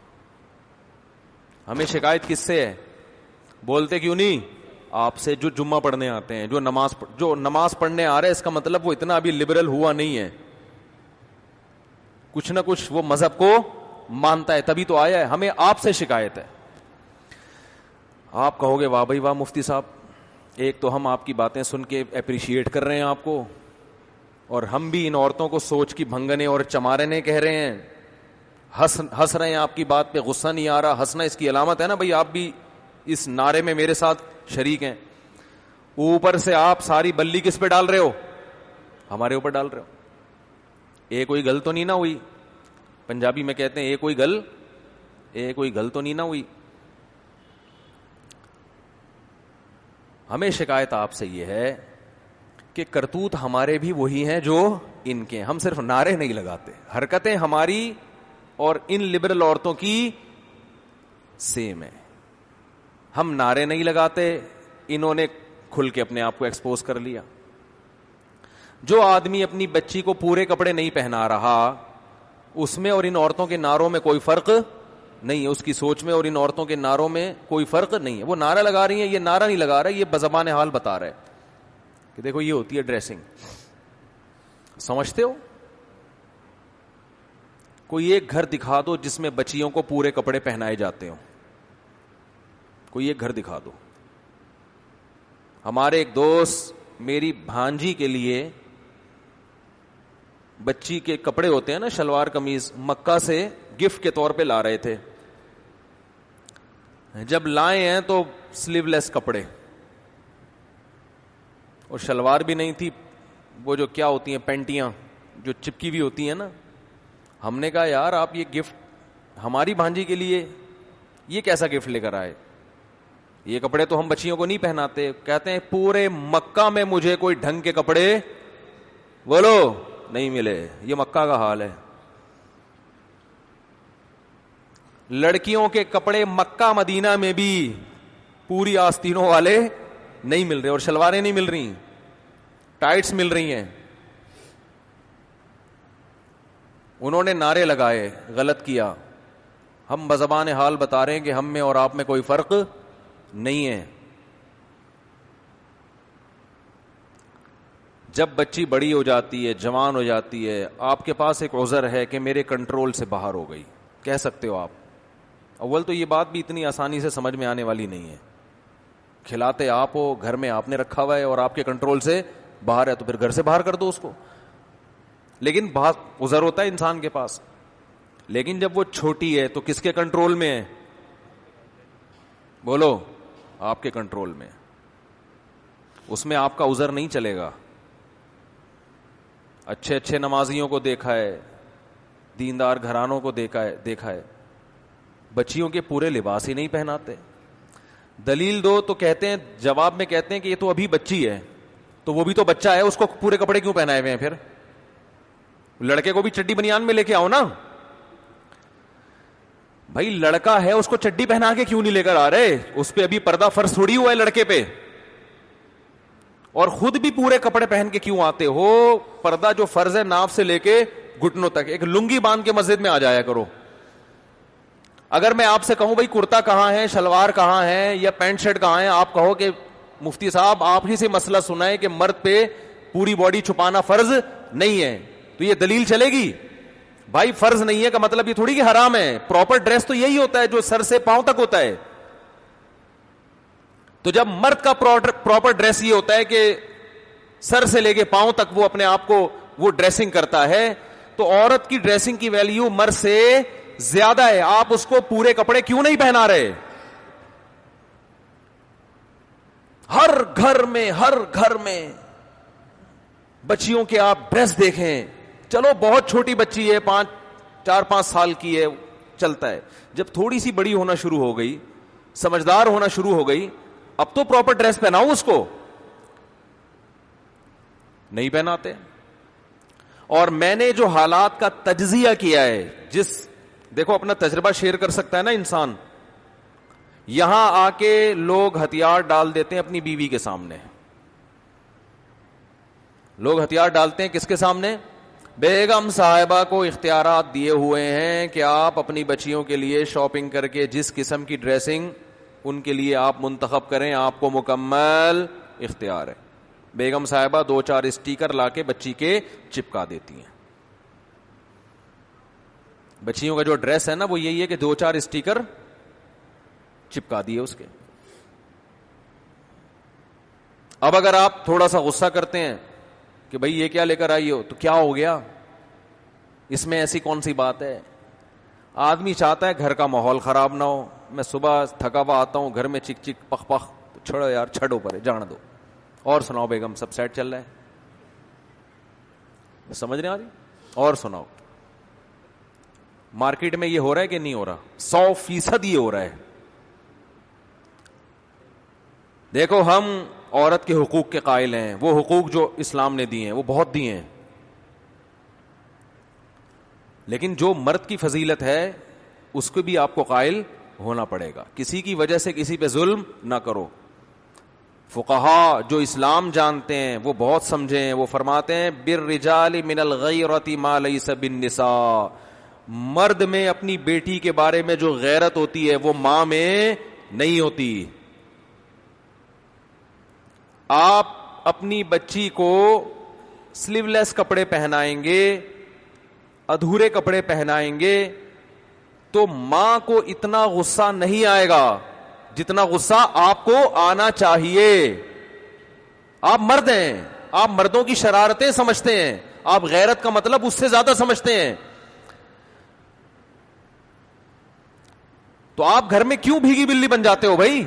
ہمیں شکایت کس سے ہے؟ بولتے کیوں نہیں؟ آپ سے, جو جمعہ پڑھنے آتے ہیں, جو نماز پڑھنے آ رہے ہیں, اس کا مطلب وہ اتنا ابھی لبرل ہوا نہیں ہے, کچھ نہ کچھ وہ مذہب کو مانتا ہے, تبھی تو آیا ہے. ہمیں آپ سے شکایت ہے. آپ کہو گے واہ بھائی واہ مفتی صاحب, ایک تو ہم آپ کی باتیں سن کے اپریشیٹ کر رہے ہیں آپ کو, اور ہم بھی ان عورتوں کو سوچ کی بھنگنے اور چمارنے کہہ رہے ہیں, ہنس رہے ہیں آپ کی بات پہ, غصہ نہیں آ رہا. ہنسنا اس کی علامت ہے نا بھائی, آپ بھی اس نعرے میں میرے ساتھ شریک ہیں. اوپر سے آپ ساری بلی کس پہ ڈال رہے ہو؟ ہمارے اوپر ڈال رہے ہو. ایک کوئی گل تو نہیں نہ ہوئی؟ پنجابی میں کہتے ہیں ایک کوئی گل تو نہیں نہ ہوئی. ہمیں شکایت آپ سے یہ ہے کہ کرتوت ہمارے بھی وہی ہیں جو ان کے. ہم صرف نعرے نہیں لگاتے, حرکتیں ہماری اور ان لبرل عورتوں کی سیم ہے. ہم نعرے نہیں لگاتے, انہوں نے کھل کے اپنے آپ کو ایکسپوز کر لیا. جو آدمی اپنی بچی کو پورے کپڑے نہیں پہنا رہا, اس میں اور ان عورتوں کے نعروں میں کوئی فرق نہیں ہے. اس کی سوچ میں اور ان عورتوں کے نعروں میں کوئی فرق نہیں ہے. وہ نعرہ لگا رہی ہیں, یہ نعرہ نہیں لگا رہا, یہ بزبان حال بتا رہے کہ دیکھو یہ ہوتی ہے ڈریسنگ. سمجھتے ہو؟ کوئی ایک گھر دکھا دو جس میں بچیوں کو پورے کپڑے پہنائے جاتے ہوں, کوئی ایک گھر دکھا دو. ہمارے ایک دوست میری بھانجی کے لیے بچی کے کپڑے ہوتے ہیں نا, شلوار قمیض, مکہ سے گفٹ کے طور پہ لا رہے تھے. جب لائے ہیں تو سلیو لیس کپڑے, اور شلوار بھی نہیں تھی, وہ جو کیا ہوتی ہیں پینٹیاں جو چپکی ہوئی ہوتی ہیں نا. ہم نے کہا یار آپ یہ گفٹ ہماری بھانجی کے لیے یہ کیسا گفٹ لے کر آئے, یہ کپڑے تو ہم بچیوں کو نہیں پہناتے. کہتے ہیں پورے مکہ میں مجھے کوئی ڈھنگ کے کپڑے بولو نہیں ملے. یہ مکہ کا حال ہے. لڑکیوں کے کپڑے مکہ مدینہ میں بھی پوری آستینوں والے نہیں مل رہے, اور شلواریں نہیں مل رہی, ٹائٹس مل رہی ہیں. انہوں نے نعرے لگائے, غلط کیا. ہم بزبان حال بتا رہے ہیں کہ ہم میں اور آپ میں کوئی فرق نہیں ہے. جب بچی بڑی ہو جاتی ہے, جوان ہو جاتی ہے, آپ کے پاس ایک عذر ہے کہ میرے کنٹرول سے باہر ہو گئی, کہہ سکتے ہو آپ. اول تو یہ بات بھی اتنی آسانی سے سمجھ میں آنے والی نہیں ہے. کھلاتے آپ ہو, گھر میں آپ نے رکھا ہوا ہے اور آپ کے کنٹرول سے باہر ہے, تو پھر گھر سے باہر کر دو اس کو. لیکن بہت عذر ہوتا ہے انسان کے پاس. لیکن جب وہ چھوٹی ہے تو کس کے کنٹرول میں ہے؟ بولو, آپ کے کنٹرول میں. اس میں آپ کا عذر نہیں چلے گا. اچھے اچھے نمازیوں کو دیکھا ہے, دیندار گھرانوں کو دیکھا ہے, بچیوں کے پورے لباس ہی نہیں پہناتے. دلیل دو تو کہتے ہیں, جواب میں کہتے ہیں کہ یہ تو ابھی بچی ہے, تو وہ بھی تو بچہ ہے, اس کو پورے کپڑے کیوں پہنائے ہوئے ہیں؟ پھر لڑکے کو بھی چڈی بنیان میں لے کے آؤ نا بھائی. لڑکا ہے, اس کو چڈی پہنا کے کیوں نہیں لے کر آ رہے؟ اس پہ ابھی پردہ فرض تھوڑی ہوا ہے لڑکے پہ. اور خود بھی پورے کپڑے پہن کے کیوں آتے ہو؟ پردہ جو فرض ہے ناف سے لے کے گھٹنوں تک, ایک لنگی باندھ کے مسجد میں آ جایا کرو. اگر میں آپ سے کہوں بھائی کرتا کہاں ہے, شلوار کہاں ہے, یا پینٹ شرٹ کہاں ہے, آپ کہو کہ مفتی صاحب آپ ہی سے مسئلہ سنا ہے کہ مرد پہ پوری باڈی چھپانا فرض نہیں ہے, تو یہ دلیل چلے گی؟ بھائی فرض نہیں ہے کا مطلب یہ تھوڑی کہ حرام ہے. پراپر ڈریس تو یہی ہوتا ہے جو سر سے پاؤں تک ہوتا ہے. تو جب مرد کا پراپر ڈریس یہ ہوتا ہے کہ سر سے لے کے پاؤں تک وہ اپنے آپ کو وہ ڈریسنگ کرتا ہے, تو عورت کی ڈریسنگ کی ویلیو مرد سے زیادہ ہے. آپ اس کو پورے کپڑے کیوں نہیں پہنا رہے؟ ہر گھر میں بچیوں کے آپ ڈریس دیکھیں, چلو بہت چھوٹی بچی ہے, 4-5 سال کی ہے, چلتا ہے. جب تھوڑی سی بڑی ہونا شروع ہو گئی, سمجھدار ہونا شروع ہو گئی, اب تو پراپر ڈریس پہناؤ اس کو, نہیں پہناتے. اور میں نے جو حالات کا تجزیہ کیا ہے, دیکھو اپنا تجربہ شیئر کر سکتا ہے نا انسان. یہاں آ کے لوگ ہتھیار ڈال دیتے ہیں اپنی بیوی کے سامنے. لوگ ہتھیار ڈالتے ہیں کس کے سامنے؟ بیگم صاحبہ کو اختیارات دیے ہوئے ہیں کہ آپ اپنی بچیوں کے لیے شاپنگ کر کے جس قسم کی ڈریسنگ ان کے لیے آپ منتخب کریں, آپ کو مکمل اختیار ہے. بیگم صاحبہ 2-4 اسٹیکر لا کے بچی کے چپکا دیتی ہیں. بچیوں کا جو ڈریس ہے نا وہ یہی ہے کہ 2-4 اسٹیکر چپکا دیے اس کے. اب اگر آپ تھوڑا سا غصہ کرتے ہیں کہ بھئی یہ کیا لے کر آئی ہو, تو کیا ہو گیا, اس میں ایسی کون سی بات ہے؟ آدمی چاہتا ہے گھر کا ماحول خراب نہ ہو. میں صبح تھکا ہوا آتا ہوں, گھر میں چک چک پخ پخ, چھوڑو یار, چھڑو پرے, جان دو. اور سناؤ بیگم, سب سیٹ چل رہا ہے؟ سمجھ رہے ہیں آج؟ اور سناؤ. مارکیٹ میں یہ ہو رہا ہے کہ نہیں ہو رہا؟ 100% یہ ہو رہا ہے. دیکھو ہم عورت کے حقوق کے قائل ہیں, وہ حقوق جو اسلام نے دیے ہیں وہ بہت دیے ہیں, لیکن جو مرد کی فضیلت ہے اس کو بھی آپ کو قائل ہونا پڑے گا. کسی کی وجہ سے کسی پہ ظلم نہ کرو. فقہا جو اسلام جانتے ہیں وہ بہت سمجھے ہیں, وہ فرماتے ہیں بالرجال من الغیرۃ ما لیس بالنساء. مرد میں اپنی بیٹی کے بارے میں جو غیرت ہوتی ہے وہ ماں میں نہیں ہوتی. آپ اپنی بچی کو سلیو لیس کپڑے پہنائیں گے, ادھورے کپڑے پہنائیں گے, تو ماں کو اتنا غصہ نہیں آئے گا جتنا غصہ آپ کو آنا چاہیے. آپ مرد ہیں, آپ مردوں کی شرارتیں سمجھتے ہیں, آپ غیرت کا مطلب اس سے زیادہ سمجھتے ہیں. تو آپ گھر میں کیوں بھیگی بلی بن جاتے ہو بھائی؟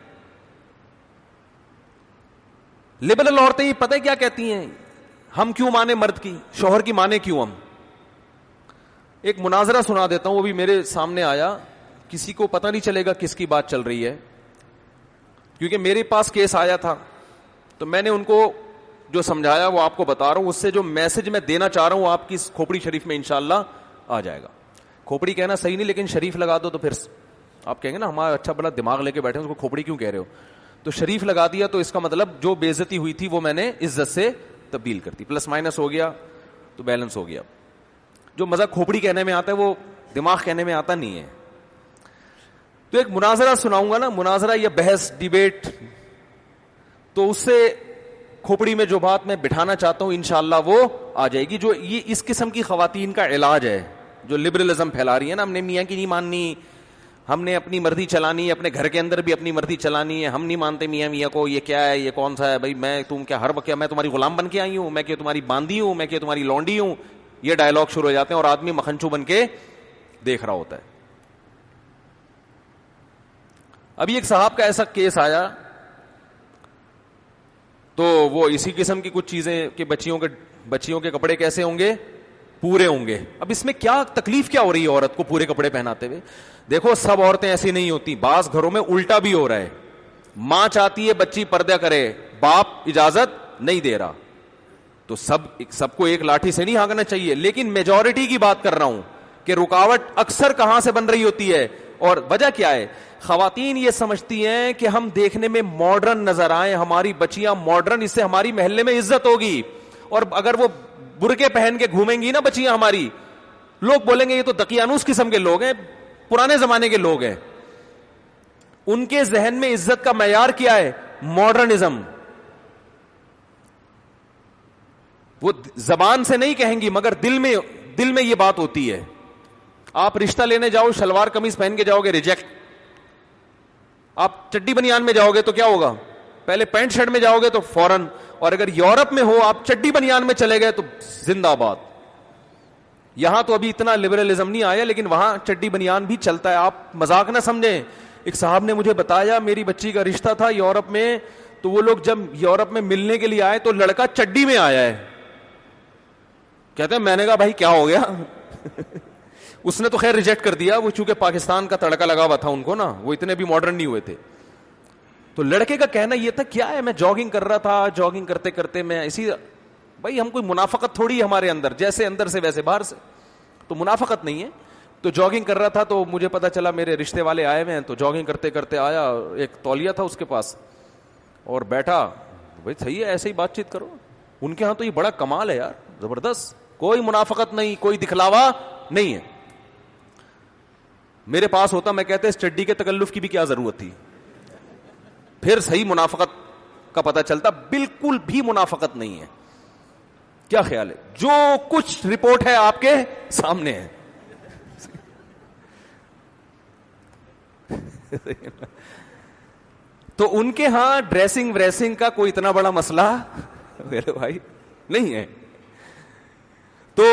لبرل عورتیں یہ پتہ کیا کہتی ہیں, ہم کیوں مانے مرد کی, شوہر کی مانے کیوں ہم؟ ایک مناظرہ سنا دیتا ہوں, وہ بھی میرے سامنے آیا, کسی کو پتہ نہیں چلے گا کس کی بات چل رہی ہے, کیونکہ میرے پاس کیس آیا تھا تو میں نے ان کو جو سمجھایا وہ آپ کو بتا رہا ہوں. اس سے جو میسج میں دینا چاہ رہا ہوں آپ کی کھوپڑی شریف میں انشاءاللہ آ جائے گا. کھوپڑی کہنا صحیح نہیں, لیکن شریف لگا دو تو پھر آپ کہیں گے نا ہمارا اچھا بڑا دماغ لے کے بیٹھے اس کو کھوپڑی کیوں کہہ رہے ہو. تو شریف لگا دیا تو اس کا مطلب جو بے عزتی ہوئی تھی وہ میں نے عزت سے تبدیل کر دی, پلس مائنس ہو گیا تو بیلنس ہو گیا. جو مزہ کھوپڑی کہنے میں آتا ہے وہ دماغ کہنے میں آتا نہیں ہے. تو ایک مناظرہ سناؤں گا نا, مناظرہ یا بحث ڈیبیٹ, تو اس سے کھوپڑی میں جو بات میں بٹھانا چاہتا ہوں انشاءاللہ وہ آ جائے گی. جو یہ اس قسم کی خواتین کا علاج ہے جو لبرلزم پھیلا رہی ہے نا, ہم نے میاں کی نہیں ماننی, ہم نے اپنی مرضی چلانی ہے, اپنے گھر کے اندر بھی اپنی مرضی چلانی ہے, ہم نہیں مانتے میاں کو, یہ کیا ہے, یہ کون سا ہے بھائی, میں تم کیا ہر وقت میں تمہاری غلام بن کے آئی ہوں, میں کہ تمہاری باندھی ہوں, میں کہ تمہاری لونڈی ہوں. یہ ڈائلاگ شروع ہو جاتے ہیں اور آدمی مکھنچو بن کے دیکھ رہا ہوتا ہے. ابھی ایک صاحب کا ایسا کیس آیا تو وہ اسی قسم کی کچھ چیزیں کہ بچیوں کے کپڑے کیسے ہوں گے, پورے ہوں گے. اب اس میں کیا تکلیف کیا ہو رہی ہے عورت کو پورے کپڑے پہناتے ہوئے؟ دیکھو سب عورتیں ایسی نہیں ہوتی, بعض گھروں میں الٹا بھی ہو رہا ہے. ماں چاہتی ہے بچی پردہ کرے, باپ اجازت نہیں دے رہا, تو سب کو ایک لاٹھی سے نہیں ہانکنا چاہیے. لیکن میجورٹی کی بات کر رہا ہوں کہ رکاوٹ اکثر کہاں سے بن رہی ہوتی ہے اور وجہ کیا ہے؟ خواتین یہ سمجھتی ہیں کہ ہم دیکھنے میں ماڈرن نظر آئیں, ہماری بچیاں ماڈرن, اس سے ہماری محلے میں عزت ہوگی. اور اگر وہ برقعے پہن کے گھومیں گی نا بچیاں ہماری, لوگ بولیں گے یہ تو دقیانوس قسم کے لوگ ہیں, پرانے زمانے کے لوگ ہیں. ان کے ذہن میں عزت کا معیار کیا ہے؟ ماڈرنزم. وہ زبان سے نہیں کہیں گی مگر دل میں یہ بات ہوتی ہے. آپ رشتہ لینے جاؤ, شلوار قمیض پہن کے جاؤ گے, ریجیکٹ. آپ چڈی بنیان میں جاؤ گے تو کیا ہوگا؟ پہلے پینٹ شرٹ میں جاؤ گے تو فوراً. اور اگر یورپ میں ہو آپ چڈی بنیان میں چلے گئے تو زندہ باد. یہاں تو ابھی اتنا لبرلزم نہیں آیا, لیکن وہاں چڈی بنیان بھی چلتا ہے, آپ مذاق نہ سمجھیں. ایک صاحب نے مجھے بتایا میری بچی کا رشتہ تھا یورپ میں, تو وہ لوگ جب یورپ میں ملنے کے لیے آئے تو لڑکا چڈی میں آیا ہے. کہتے ہیں میں نے کہا بھائی کیا ہو گیا اس نے تو خیر ریجیکٹ کر دیا, وہ چونکہ پاکستان کا تڑکا لگا ہوا تھا ان کو نا, وہ اتنے بھی ماڈرن نہیں ہوئے تھے. تو لڑکے کا کہنا یہ تھا کیا ہے, میں جاگنگ کر رہا تھا, جاگنگ کرتے کرتے میں اسی, بھائی ہم کوئی منافقت تھوڑی ہے ہمارے اندر, جیسے اندر سے ویسے باہر سے, تو منافقت نہیں ہے. تو جاگنگ کر رہا تھا تو مجھے پتا چلا میرے رشتے والے آئے ہوئے ہیں, تو جاگنگ کرتے کرتے آیا, ایک تولیہ تھا اس کے پاس اور بیٹھا. بھائی صحیح ہے, ایسے ہی بات چیت کرو. ان کے ہاں تو یہ بڑا کمال ہے یار, زبردست, کوئی منافقت نہیں, کوئی دکھلاوا نہیں ہے. میرے پاس ہوتا میں کہتے اسٹڈی کے تکلف کی بھی کیا ضرورت تھی, پھر صحیح منافقت کا پتہ چلتا. بالکل بھی منافقت نہیں ہے. کیا خیال ہے, جو کچھ رپورٹ ہے آپ کے سامنے ہے. تو ان کے ہاں ڈریسنگ وریسنگ کا کوئی اتنا بڑا مسئلہ میرے بھائی نہیں ہے. تو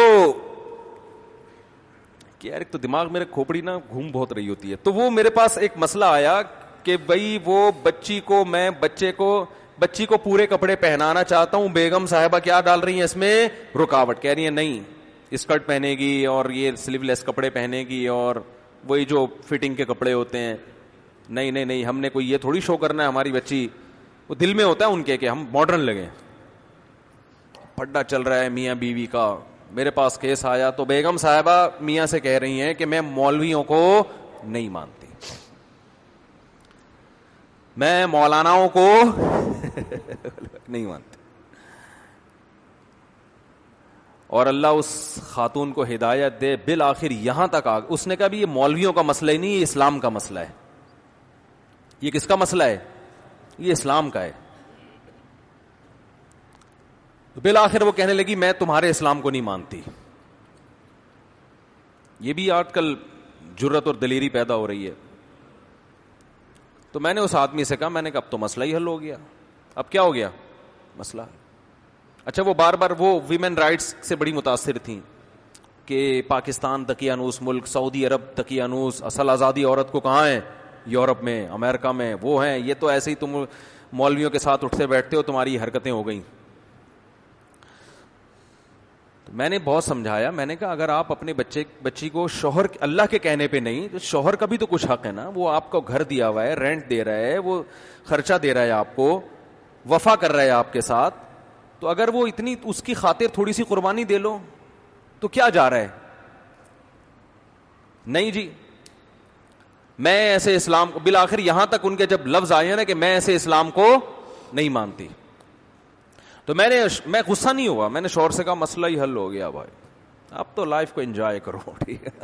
کہ یار ایک تو دماغ میرے کھوپڑی نا گھوم بہت رہی ہوتی ہے. تو وہ میرے پاس ایک مسئلہ آیا کہ بھائی وہ بچی کو پورے کپڑے پہنانا چاہتا ہوں, بیگم صاحبہ کیا ڈال رہی ہیں اس میں رکاوٹ, کہہ رہی ہیں نہیں اسکرٹ پہنے گی اور یہ سلیو لیس کپڑے پہنے گی اور وہی جو فٹنگ کے کپڑے ہوتے ہیں. نہیں نہیں نہیں, ہم نے کوئی یہ تھوڑی شو کرنا ہے, ہماری بچی, وہ دل میں ہوتا ہے ان کے کہ ہم ماڈرن لگیں. پھڈا چل رہا ہے میاں بیوی کا. میرے پاس کیس آیا تو بیگم صاحبہ میاں سے کہہ رہی ہیں کہ میں مولویوں کو نہیں مانتی, میں مولاناؤں کو نہیں مانتی. اور اللہ اس خاتون کو ہدایت دے, بالآخر یہاں تک آ, اس نے کہا بھی یہ مولویوں کا مسئلہ ہی نہیں, یہ اسلام کا مسئلہ ہے. یہ کس کا مسئلہ ہے, یہ اسلام کا ہے. بالآخر وہ کہنے لگی میں تمہارے اسلام کو نہیں مانتی. یہ بھی آج کل جرت اور دلیری پیدا ہو رہی ہے. تو میں نے اس آدمی سے کہا, میں نے کہا اب تو مسئلہ ہی حل ہو گیا. اب کیا ہو گیا مسئلہ؟ اچھا وہ بار بار وہ ویمن رائٹس سے بڑی متاثر تھیں کہ پاکستان دقیانوس ملک, سعودی عرب دقیانوس, اصل آزادی عورت کو کہاں ہے, یورپ میں, امریکہ میں, وہ ہیں. یہ تو ایسے ہی تم مولویوں کے ساتھ اٹھتے بیٹھتے ہو, تمہاری حرکتیں ہو گئیں. میں نے بہت سمجھایا, میں نے کہا اگر آپ اپنے بچی کو شوہر اللہ کے کہنے پہ نہیں, تو شوہر کا بھی تو کچھ حق ہے نا, وہ آپ کو گھر دیا ہوا ہے, رینٹ دے رہا ہے, وہ خرچہ دے رہا ہے آپ کو, وفا کر رہا ہے آپ کے ساتھ, تو اگر وہ اتنی اس کی خاطر تھوڑی سی قربانی دے لو تو کیا جا رہا ہے. نہیں جی میں ایسے اسلام کو, بالآخر یہاں تک ان کے جب لفظ آئے نا کہ میں ایسے اسلام کو نہیں مانتی, تو میں غصہ نہیں ہوا, میں نے شوہر سے کہا مسئلہ ہی حل ہو گیا بھائی, اب تو لائف کو انجوائے کرو. ٹھیک ہے,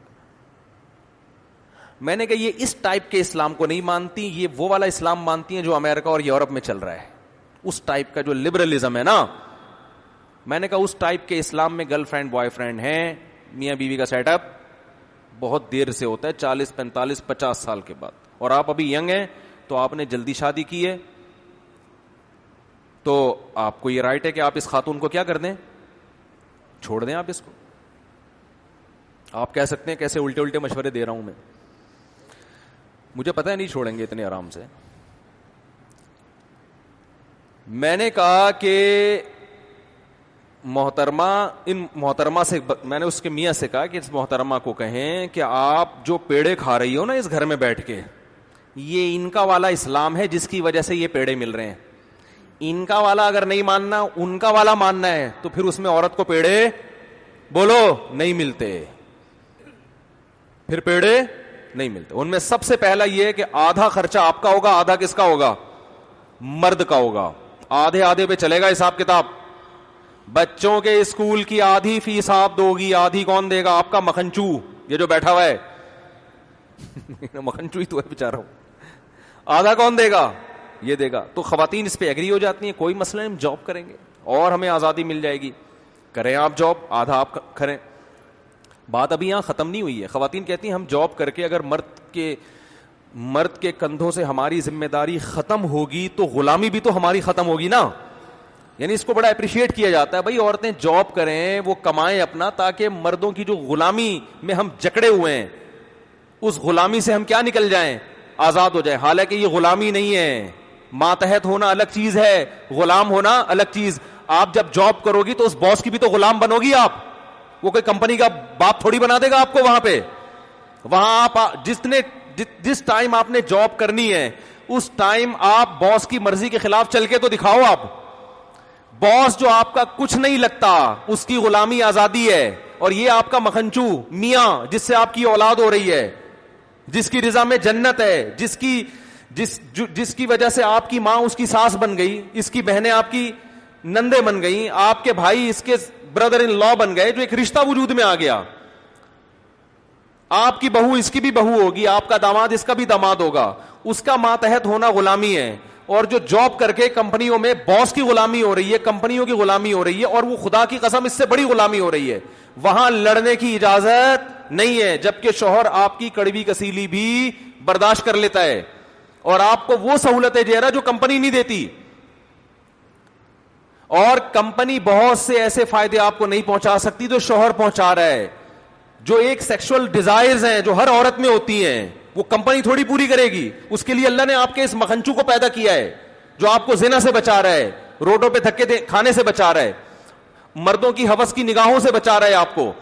میں نے کہا یہ اس ٹائپ کے اسلام کو نہیں مانتی, یہ وہ والا اسلام مانتی ہیں جو امریکہ اور یورپ میں چل رہا ہے, اس ٹائپ کا جو لبرلزم ہے نا. میں نے کہا اس ٹائپ کے اسلام میں گرل فرینڈ بوائے فرینڈ ہیں, میاں بیوی کا سیٹ اپ بہت دیر سے ہوتا ہے, 40 45 50 سال کے بعد, اور آپ ابھی ینگ ہیں تو آپ نے جلدی شادی کی ہے, تو آپ کو یہ رائٹ ہے کہ آپ اس خاتون کو کیا کر دیں, چھوڑ دیں. آپ اس کو آپ کہہ سکتے ہیں کیسے الٹے الٹے مشورے دے رہا ہوں مجھے پتہ ہے نہیں چھوڑیں گے اتنے آرام سے. میں نے کہا کہ محترمہ سے, میں نے اس کے میاں سے کہا کہ اس محترمہ کو کہیں کہ آپ جو پیڑے کھا رہی ہو نا اس گھر میں بیٹھ کے, یہ ان کا والا اسلام ہے جس کی وجہ سے یہ پیڑے مل رہے ہیں. ان کا والا اگر نہیں ماننا, ان کا والا ماننا ہے, تو پھر اس میں عورت کو پیڑے بولو نہیں ملتے, پھر پیڑے نہیں ملتے. ان میں سب سے پہلا یہ ہے کہ آدھا خرچہ آپ کا ہوگا, آدھا کس کا ہوگا, مرد کا ہوگا. آدھے آدھے پہ چلے گا حساب کتاب. بچوں کے اسکول کی آدھی فیس آپ دو گی, آدھی کون دے گا, آپ کا مکھنچو یہ جو بیٹھا ہوا ہے مکھنچو ہی تو ہے بیچارہ, آدھا کون دے گا, یہ دے گا. تو خواتین اس پہ ایگری ہو جاتی ہیں, کوئی مسئلہ نہیں, ہم جاب کریں گے اور ہمیں آزادی مل جائے گی, کریں آپ جاب, آدھا آپ کریں. بات ابھی یہاں ختم نہیں ہوئی ہے. خواتین کہتی ہیں ہم جاب کر کے اگر مرد کے کندھوں سے ہماری ذمہ داری ختم ہوگی تو غلامی بھی تو ہماری ختم ہوگی نا. یعنی اس کو بڑا اپریشیٹ کیا جاتا ہے, بھائی عورتیں جاب کریں, وہ کمائیں اپنا, تاکہ مردوں کی جو غلامی میں ہم جکڑے ہوئے ہیں اس غلامی سے ہم کیا نکل جائیں, آزاد ہو جائیں. حالانکہ یہ غلامی نہیں ہے, ماتحت ہونا الگ چیز ہے, غلام ہونا الگ چیز. آپ جب جاب کرو گی تو اس باس کی بھی تو غلام بنو گی آپ. وہ کوئی کمپنی کا باپ تھوڑی بنا دے گا آپ کو. وہاں آپ جس ٹائم آپ نے جاب کرنی ہے اس ٹائم آپ باس کی مرضی کے خلاف چل کے تو دکھاؤ. آپ باس جو آپ کا کچھ نہیں لگتا, اس کی غلامی آزادی ہے. اور یہ آپ کا مکھنچو میاں جس سے آپ کی اولاد ہو رہی ہے, جس کی رضا میں جنت ہے, جس کی وجہ سے آپ کی ماں اس کی ساس بن گئی, اس کی بہنیں آپ کی نندے بن گئی, آپ کے بھائی اس کے بردر ان لا بن گئے, جو ایک رشتہ وجود میں آ گیا. آپ کی بہو اس کی بھی بہو ہوگی, آپ کا داماد اس کا بھی داماد ہوگا. اس کا ماتحت ہونا غلامی ہے. اور جو جاب کر کے کمپنیوں میں باس کی غلامی ہو رہی ہے, کمپنیوں کی غلامی ہو رہی ہے, اور وہ خدا کی قسم اس سے بڑی غلامی ہو رہی ہے, وہاں لڑنے کی اجازت نہیں ہے. جبکہ شوہر آپ کی کڑوی کسیلی بھی برداشت کر لیتا ہے, اور آپ کو وہ سہولتیں دے رہا جو کمپنی نہیں دیتی. اور کمپنی بہت سے ایسے فائدے آپ کو نہیں پہنچا سکتی جو شوہر پہنچا رہا ہے. جو ایک سیکشل ڈیزائرز ہیں جو ہر عورت میں ہوتی ہیں, وہ کمپنی تھوڑی پوری کرے گی. اس کے لیے اللہ نے آپ کے اس مکھنچو کو پیدا کیا ہے جو آپ کو زنا سے بچا رہا ہے, روڈوں پہ دھکے کھانے سے بچا رہا ہے, مردوں کی ہوس کی نگاہوں سے بچا رہا ہے آپ کو.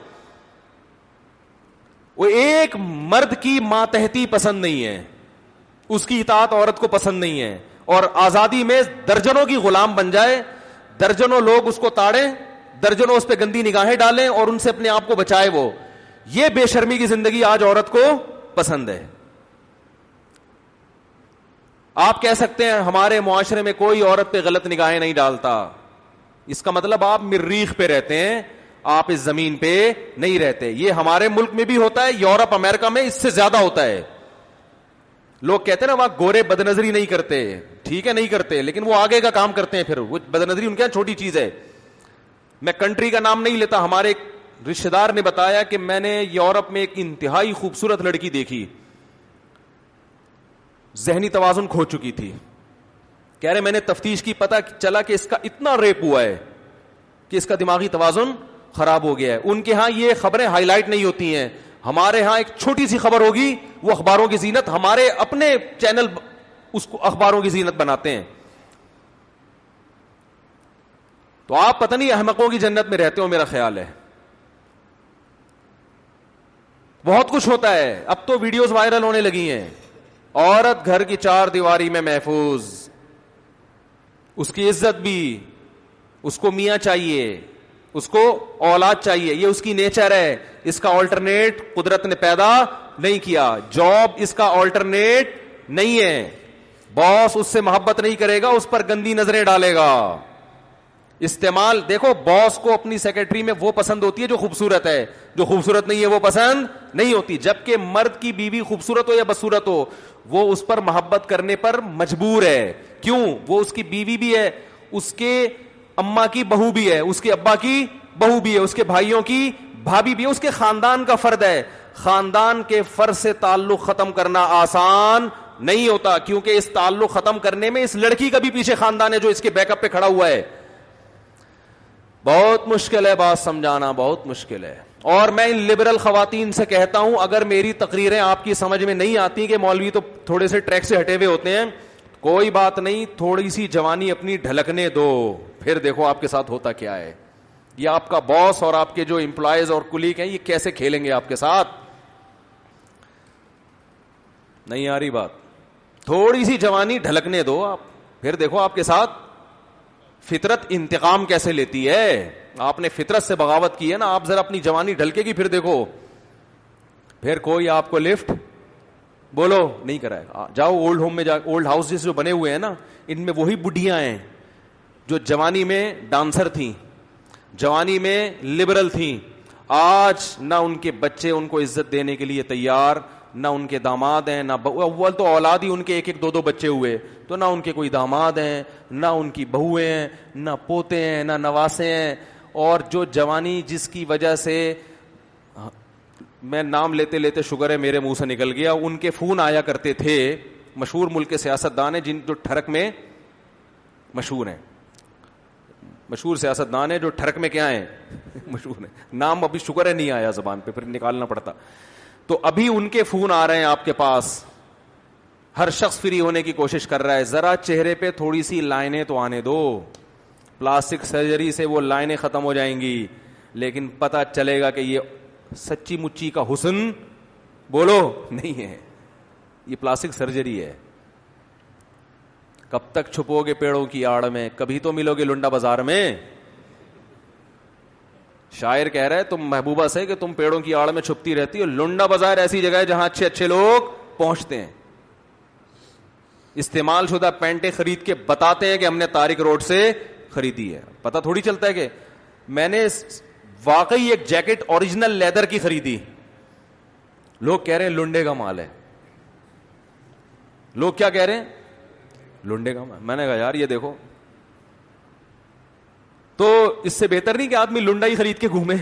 وہ ایک مرد کی ماتحتی پسند نہیں ہے, اس کی اطاعت عورت کو پسند نہیں ہے. اور آزادی میں درجنوں کی غلام بن جائے, درجنوں لوگ اس کو تاڑیں, درجنوں اس پہ گندی نگاہیں ڈالیں اور ان سے اپنے آپ کو بچائے. وہ یہ بے شرمی کی زندگی آج عورت کو پسند ہے. آپ کہہ سکتے ہیں ہمارے معاشرے میں کوئی عورت پہ غلط نگاہیں نہیں ڈالتا, اس کا مطلب آپ مریخ پہ رہتے ہیں, آپ اس زمین پہ نہیں رہتے. یہ ہمارے ملک میں بھی ہوتا ہے, یورپ امریکہ میں اس سے زیادہ ہوتا ہے. لوگ کہتے ہیں نا وہاں گورے بدنظری نہیں کرتے, ٹھیک ہے نہیں کرتے, لیکن وہ آگے کا کام کرتے ہیں. پھر وہ بدنظری ان کے یہاں چھوٹی چیز ہے. میں کنٹری کا نام نہیں لیتا, ہمارے ایک رشتے دار نے بتایا کہ میں نے یورپ میں ایک انتہائی خوبصورت لڑکی دیکھی, ذہنی توازن کھو چکی تھی. کہہ رہے میں نے تفتیش کی, پتہ چلا کہ اس کا اتنا ریپ ہوا ہے کہ اس کا دماغی توازن خراب ہو گیا ہے. ان کے ہاں یہ خبریں ہائی لائٹ نہیں ہوتی ہیں, ہمارے ہاں ایک چھوٹی سی خبر ہوگی وہ اخباروں کی زینت, ہمارے اپنے چینل اس کو اخباروں کی زینت بناتے ہیں. تو آپ پتہ نہیں احمقوں کی جنت میں رہتے ہو, میرا خیال ہے. بہت کچھ ہوتا ہے. اب تو ویڈیوز وائرل ہونے لگی ہیں, عورت گھر کی چار دیواری میں محفوظ, اس کی عزت بھی, اس کو میاں چاہیے, اس کو اولاد چاہیے, یہ اس کی نیچر ہے. اس کا آلٹرنیٹ قدرت نے پیدا نہیں کیا. جاب اس کا آلٹرنیٹ نہیں ہے. باس اس سے محبت نہیں کرے گا, اس پر گندی نظریں ڈالے گا. استعمال دیکھو, باس کو اپنی سیکرٹری میں وہ پسند ہوتی ہے جو خوبصورت ہے, جو خوبصورت نہیں ہے وہ پسند نہیں ہوتی. جبکہ مرد کی بیوی خوبصورت ہو یا بدصورت ہو, وہ اس پر محبت کرنے پر مجبور ہے. کیوں؟ وہ اس کی بیوی بھی ہے, اس کے اماں کی بہو بھی ہے, اس کے ابا کی بہو بھی ہے, اس کے بھائیوں کی بھابھی بھی ہے, اس کے خاندان کا فرد ہے. خاندان کے فرد سے تعلق ختم کرنا آسان نہیں ہوتا, کیونکہ اس تعلق ختم کرنے میں اس لڑکی کا بھی پیچھے خاندان ہے جو اس کے بیک اپ پہ کھڑا ہوا ہے. بہت مشکل ہے بات سمجھانا, بہت مشکل ہے. اور میں ان لبرل خواتین سے کہتا ہوں, اگر میری تقریریں آپ کی سمجھ میں نہیں آتی کہ مولوی تو تھوڑے سے ٹریک سے ہٹے ہوئے ہوتے ہیں, کوئی بات نہیں, تھوڑی سی جوانی اپنی ڈھلکنے دو, پھر دیکھو آپ کے ساتھ ہوتا کیا ہے. یہ آپ کا باس اور آپ کے جو امپلائیز اور کلیگ ہیں یہ کیسے کھیلیں گے آپ کے ساتھ. نہیں آ رہی بات؟ تھوڑی سی جوانی ڈھلکنے دو آپ, پھر دیکھو آپ کے ساتھ فطرت انتقام کیسے لیتی ہے. آپ نے فطرت سے بغاوت کی ہے نا, آپ ذرا اپنی جوانی ڈھلکے گی, پھر دیکھو, پھر کوئی آپ کو لفٹ بولو نہیں کرائے گا. جاؤ اولڈ ہوم میں جا, اولڈ ہاؤسز جو بنے ہوئے ہیں نا, ان میں وہی بڈیاں ہیں جو جوانی میں ڈانسر تھیں, جوانی میں لبرل تھیں. آج نہ ان کے بچے ان کو عزت دینے کے لیے تیار, نہ ان کے داماد ہیں, نہ اول تو اولاد ہی ان کے ایک ایک دو دو بچے ہوئے, تو نہ ان کے کوئی داماد ہیں, نہ ان کی بہویں ہیں, نہ پوتے ہیں, نہ نواسے ہیں. اور جو جوانی جس کی وجہ سے, میں نام لیتے لیتے شکر ہے میرے منہ سے نکل گیا, ان کے فون آیا کرتے تھے, مشہور ملک کے سیاستدان ہیں جن جو ٹھڑک میں مشہور ہیں, مشہور سیاستدان ہیں جو ٹھڑک میں کیا ہیں مشہور ہیں. نام ابھی شکر ہے نہیں آیا زبان پہ, پھر نکالنا پڑتا. تو ابھی ان کے فون آ رہے ہیں آپ کے پاس, ہر شخص فری ہونے کی کوشش کر رہا ہے. ذرا چہرے پہ تھوڑی سی لائنیں تو آنے دو, پلاسٹک سرجری سے وہ لائنیں ختم ہو جائیں گی, لیکن پتہ چلے گا کہ یہ سچی مچی کا حسن بولو نہیں ہے, یہ پلاسٹک سرجری ہے. کب تک چھپو گے پیڑوں کی آڑ میں, کبھی تو ملو گے لنڈا بازار میں. شاعر کہہ رہا ہے تم محبوبہ سے کہ تم پیڑوں کی آڑ میں چھپتی رہتی ہو, لنڈا بازار ایسی جگہ ہے جہاں اچھے اچھے لوگ پہنچتے ہیں. استعمال شدہ پینٹیں خرید کے بتاتے ہیں کہ ہم نے طارق روڈ سے خریدی ہے. پتہ تھوڑی چلتا ہے کہ میں نے واقعی ایک جیکٹ اوریجنل لیدر کی خریدی, لوگ کہہ رہے ہیں لنڈے کا مال ہے. لوگ کیا کہہ رہے ہیں؟ لنڈے کا مال. میں نے کہا یار یہ دیکھو, تو اس سے بہتر نہیں کہ آدمی لنڈا ہی خرید کے گھومے.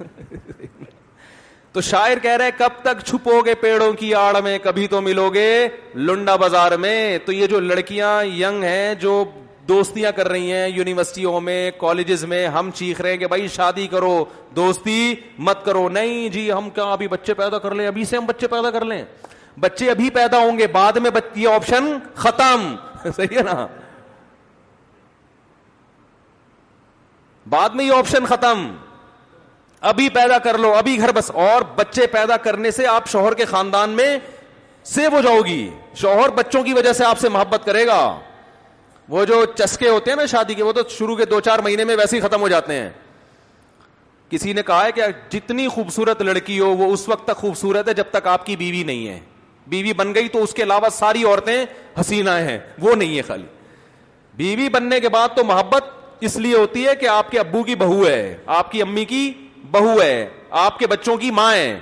تو شاعر کہہ رہے کب تک چھپو گے پیڑوں کی آڑ میں, کبھی تو ملو گے لنڈا بازار میں. تو یہ جو لڑکیاں ینگ ہیں جو دوستیاں کر رہی ہیں یونیورسٹیوں میں, کالجز میں, ہم چیخ رہے ہیں کہ بھائی شادی کرو, دوستی مت کرو. نہیں جی ہم کیا ابھی بچے پیدا کر لیں, ابھی سے ہم بچے پیدا کر لیں. بچے ابھی پیدا ہوں گے, بعد میں یہ آپشن ختم. صحیح ہے نا, بعد میں یہ آپشن ختم. ابھی پیدا کر لو, ابھی گھر بس. اور بچے پیدا کرنے سے آپ شوہر کے خاندان میں سیو ہو جاؤ گی. شوہر بچوں کی وجہ سے آپ سے محبت کرے گا. وہ جو چسکے ہوتے ہیں نا شادی کے, وہ تو شروع کے 2-4 مہینے میں ویسے ہی ختم ہو جاتے ہیں. کسی نے کہا ہے کہ جتنی خوبصورت لڑکی ہو وہ اس وقت تک خوبصورت ہے جب تک آپ کی بیوی نہیں ہے. بیوی بن گئی تو اس کے علاوہ ساری عورتیں حسینہ ہیں, وہ نہیں ہے. خالی بیوی بننے کے بعد تو محبت اس لیے ہوتی ہے کہ آپ کے ابو کی بہو ہے, آپ کی امی کی بہو ہے, آپ کے بچوں کی ماں ہے,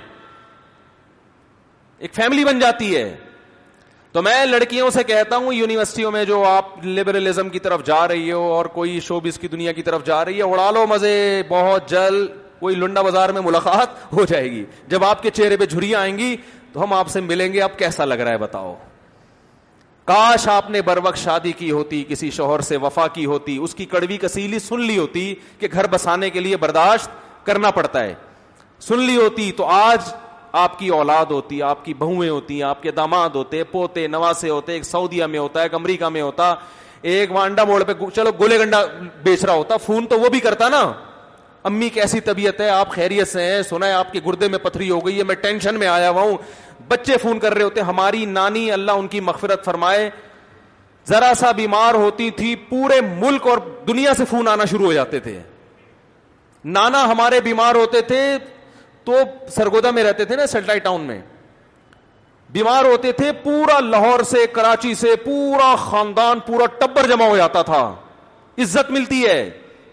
ایک فیملی بن جاتی ہے. تو میں لڑکیوں سے کہتا ہوں یونیورسٹیوں میں جو آپ لبرلزم کی طرف جا رہی ہو اور کوئی شوبز کی دنیا کی طرف جا رہی ہے, اڑا لو مزے, بہت جلد کوئی لنڈا بازار میں ملاقات ہو جائے گی. جب آپ کے چہرے پہ جھریاں آئیں گی تو ہم آپ سے ملیں گے, اب کیسا لگ رہا ہے بتاؤ. کاش آپ نے بر وقت شادی کی ہوتی, کسی شوہر سے وفا کی ہوتی, اس کی کڑوی کسیلی سن لی ہوتی کہ گھر بسانے کے لیے برداشت کرنا پڑتا ہے, سن لی ہوتی تو آج آپ کی اولاد ہوتی, آپ کی بہویں ہوتی, آپ کے داماد ہوتے, پوتے نواسے ہوتے. ایک سعودیہ میں ہوتا ہے, ایک امریکہ میں ہوتا, ایک وانڈا موڑ پہ چلو گولے گنڈا بیچ رہا ہوتا, فون تو وہ بھی کرتا نا, امی کیسی طبیعت ہے, آپ خیریت سے ہیں, سنا ہے آپ کے گردے میں پتھری ہو گئی ہے, میں ٹینشن میں آیا ہوا ہوں. بچے فون کر رہے ہوتے. ہماری نانی اللہ ان کی مغفرت فرمائے, ذرا سا بیمار ہوتی تھی پورے ملک اور دنیا سے فون آنا شروع ہو جاتے تھے. نانا ہمارے بیمار ہوتے تھے تو سرگودا میں رہتے تھے نا, سیٹلائٹ ٹاؤن میں, بیمار ہوتے تھے پورا لاہور سے, کراچی سے, پورا خاندان, پورا ٹبر جمع ہو جاتا تھا. عزت ملتی ہے.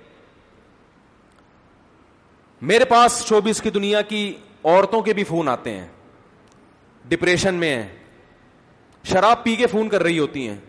میرے پاس شوبز کی دنیا کی عورتوں کے بھی فون آتے ہیں, ڈپریشن میں ہیں, شراب پی کے فون کر رہی ہوتی ہیں.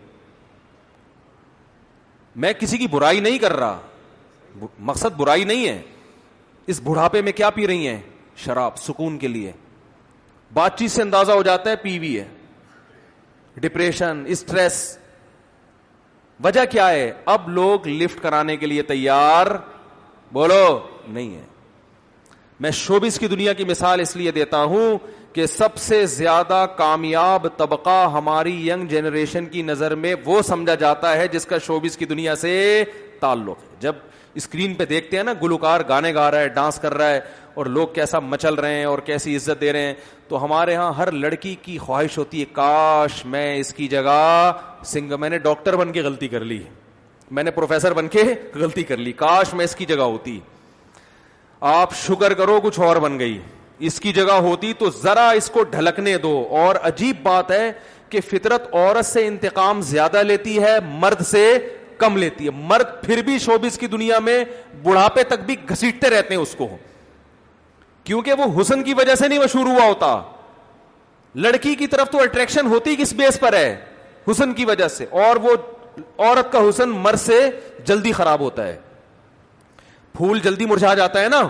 میں کسی کی برائی نہیں کر رہا, مقصد برائی نہیں ہے. اس بڑھاپے میں کیا پی رہی ہیں؟ شراب, سکون کے لیے. بات چیت سے اندازہ ہو جاتا ہے پی ہوئی ہے. Depression, stress. وجہ کیا ہے؟ اب لوگ لفٹ کرانے کے لیے تیار بولو نہیں ہے. میں شوبز کی دنیا کی مثال اس لیے دیتا ہوں کہ سب سے زیادہ کامیاب طبقہ ہماری ینگ جنریشن کی نظر میں وہ سمجھا جاتا ہے جس کا شوبز کی دنیا سے تعلق ہے. جب اسکرین پہ دیکھتے ہیں نا گلوکار گانے گا رہا ہے, ڈانس کر رہا ہے, اور لوگ کیسا مچل رہے ہیں اور کیسی عزت دے رہے ہیں, تو ہمارے ہاں ہر لڑکی کی خواہش ہوتی ہے کاش میں اس کی جگہ میں نے ڈاکٹر بن کے غلطی کر لی, میں نے پروفیسر بن کے غلطی کر لی, کاش میں اس کی جگہ ہوتی. آپ شکر کرو کچھ اور بن گئی, اس کی جگہ ہوتی تو ذرا اس کو ڈھلکنے دو. اور عجیب بات ہے کہ فطرت عورت سے انتقام زیادہ لیتی ہے, مرد سے کم لیتی ہے. مرد پھر بھی شوبز کی دنیا میں بڑھاپے تک بھی گھسیٹتے رہتے ہیں اس کو, کیونکہ وہ حسن کی وجہ سے نہیں مشہور ہوا ہوتا. لڑکی کی طرف تو اٹریکشن ہوتی کس بیس پر ہے؟ حسن کی وجہ سے. اور وہ عورت کا حسن مرد سے جلدی خراب ہوتا ہے. پھول جلدی مرجھا جاتا ہے نا,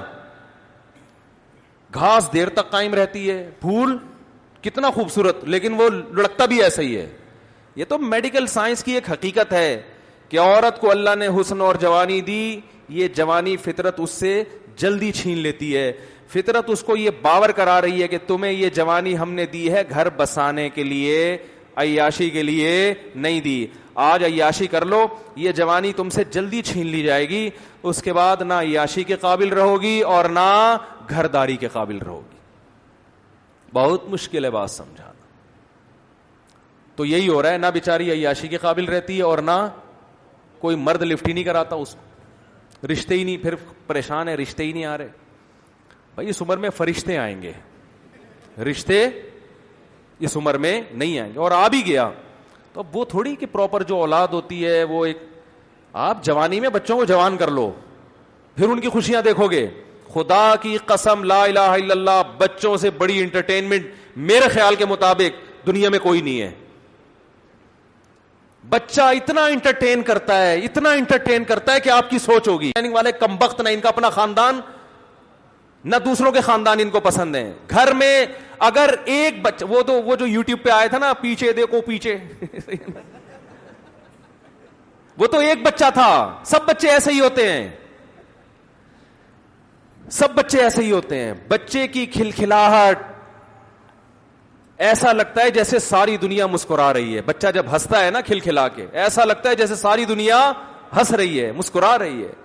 گھاس دیر تک قائم رہتی ہے, پھول کتنا خوبصورت لیکن وہ لڑکتا بھی ایسا ہی ہے. یہ تو میڈیکل سائنس کی ایک حقیقت ہے کہ عورت کو اللہ نے حسن اور جوانی دی, یہ جوانی فطرت اس سے جلدی چھین لیتی ہے. فطرت اس کو یہ باور کرا رہی ہے کہ تمہیں یہ جوانی ہم نے دی ہے گھر بسانے کے لیے, عیاشی کے لیے نہیں دی. آج عیاشی کر لو, یہ جوانی تم سے جلدی چھین لی جائے گی, اس کے بعد نہ عیاشی کے قابل رہو گی اور نہ گھرداری کے قابل رہو گی. بہت مشکل ہے بات سمجھانا. تو یہی ہو رہا ہے, نہ بیچاری عیاشی کے قابل رہتی ہے اور نہ کوئی مرد لفٹ ہی نہیں کراتا اس کو, رشتے ہی نہیں, پھر پریشان ہے, رشتے ہی نہیں آ رہے. بھائی اس عمر میں فرشتے آئیں گے, رشتے اس عمر میں نہیں آئیں گے. اور آ بھی گیا تو وہ تھوڑی کہ پراپر جو اولاد ہوتی ہے وہ ایک, آپ جوانی میں بچوں کو جوان کر لو, پھر ان کی خوشیاں دیکھو گے. خدا کی قسم لا الہ الا اللہ, بچوں سے بڑی انٹرٹینمنٹ میرے خیال کے مطابق دنیا میں کوئی نہیں ہے. بچہ اتنا انٹرٹین کرتا ہے, اتنا انٹرٹین کرتا ہے کہ آپ کی سوچ ہوگی. والے کمبخت نہ ان کا اپنا خاندان نہ دوسروں کے خاندان ان کو پسند ہیں. گھر میں اگر ایک بچہ, وہ جو یوٹیوب پہ آیا تھا نا, پیچھے دیکھو پیچھے وہ تو ایک بچہ تھا. سب بچے ایسے ہی ہوتے ہیں, سب بچے ایسے ہی ہوتے ہیں. بچے کی کھلکھلاہٹ ایسا لگتا ہے جیسے ساری دنیا مسکرا رہی ہے. بچہ جب ہنستا ہے نا کھلکھلا کے, ایسا لگتا ہے جیسے ساری دنیا ہنس رہی ہے, مسکرا رہی ہے.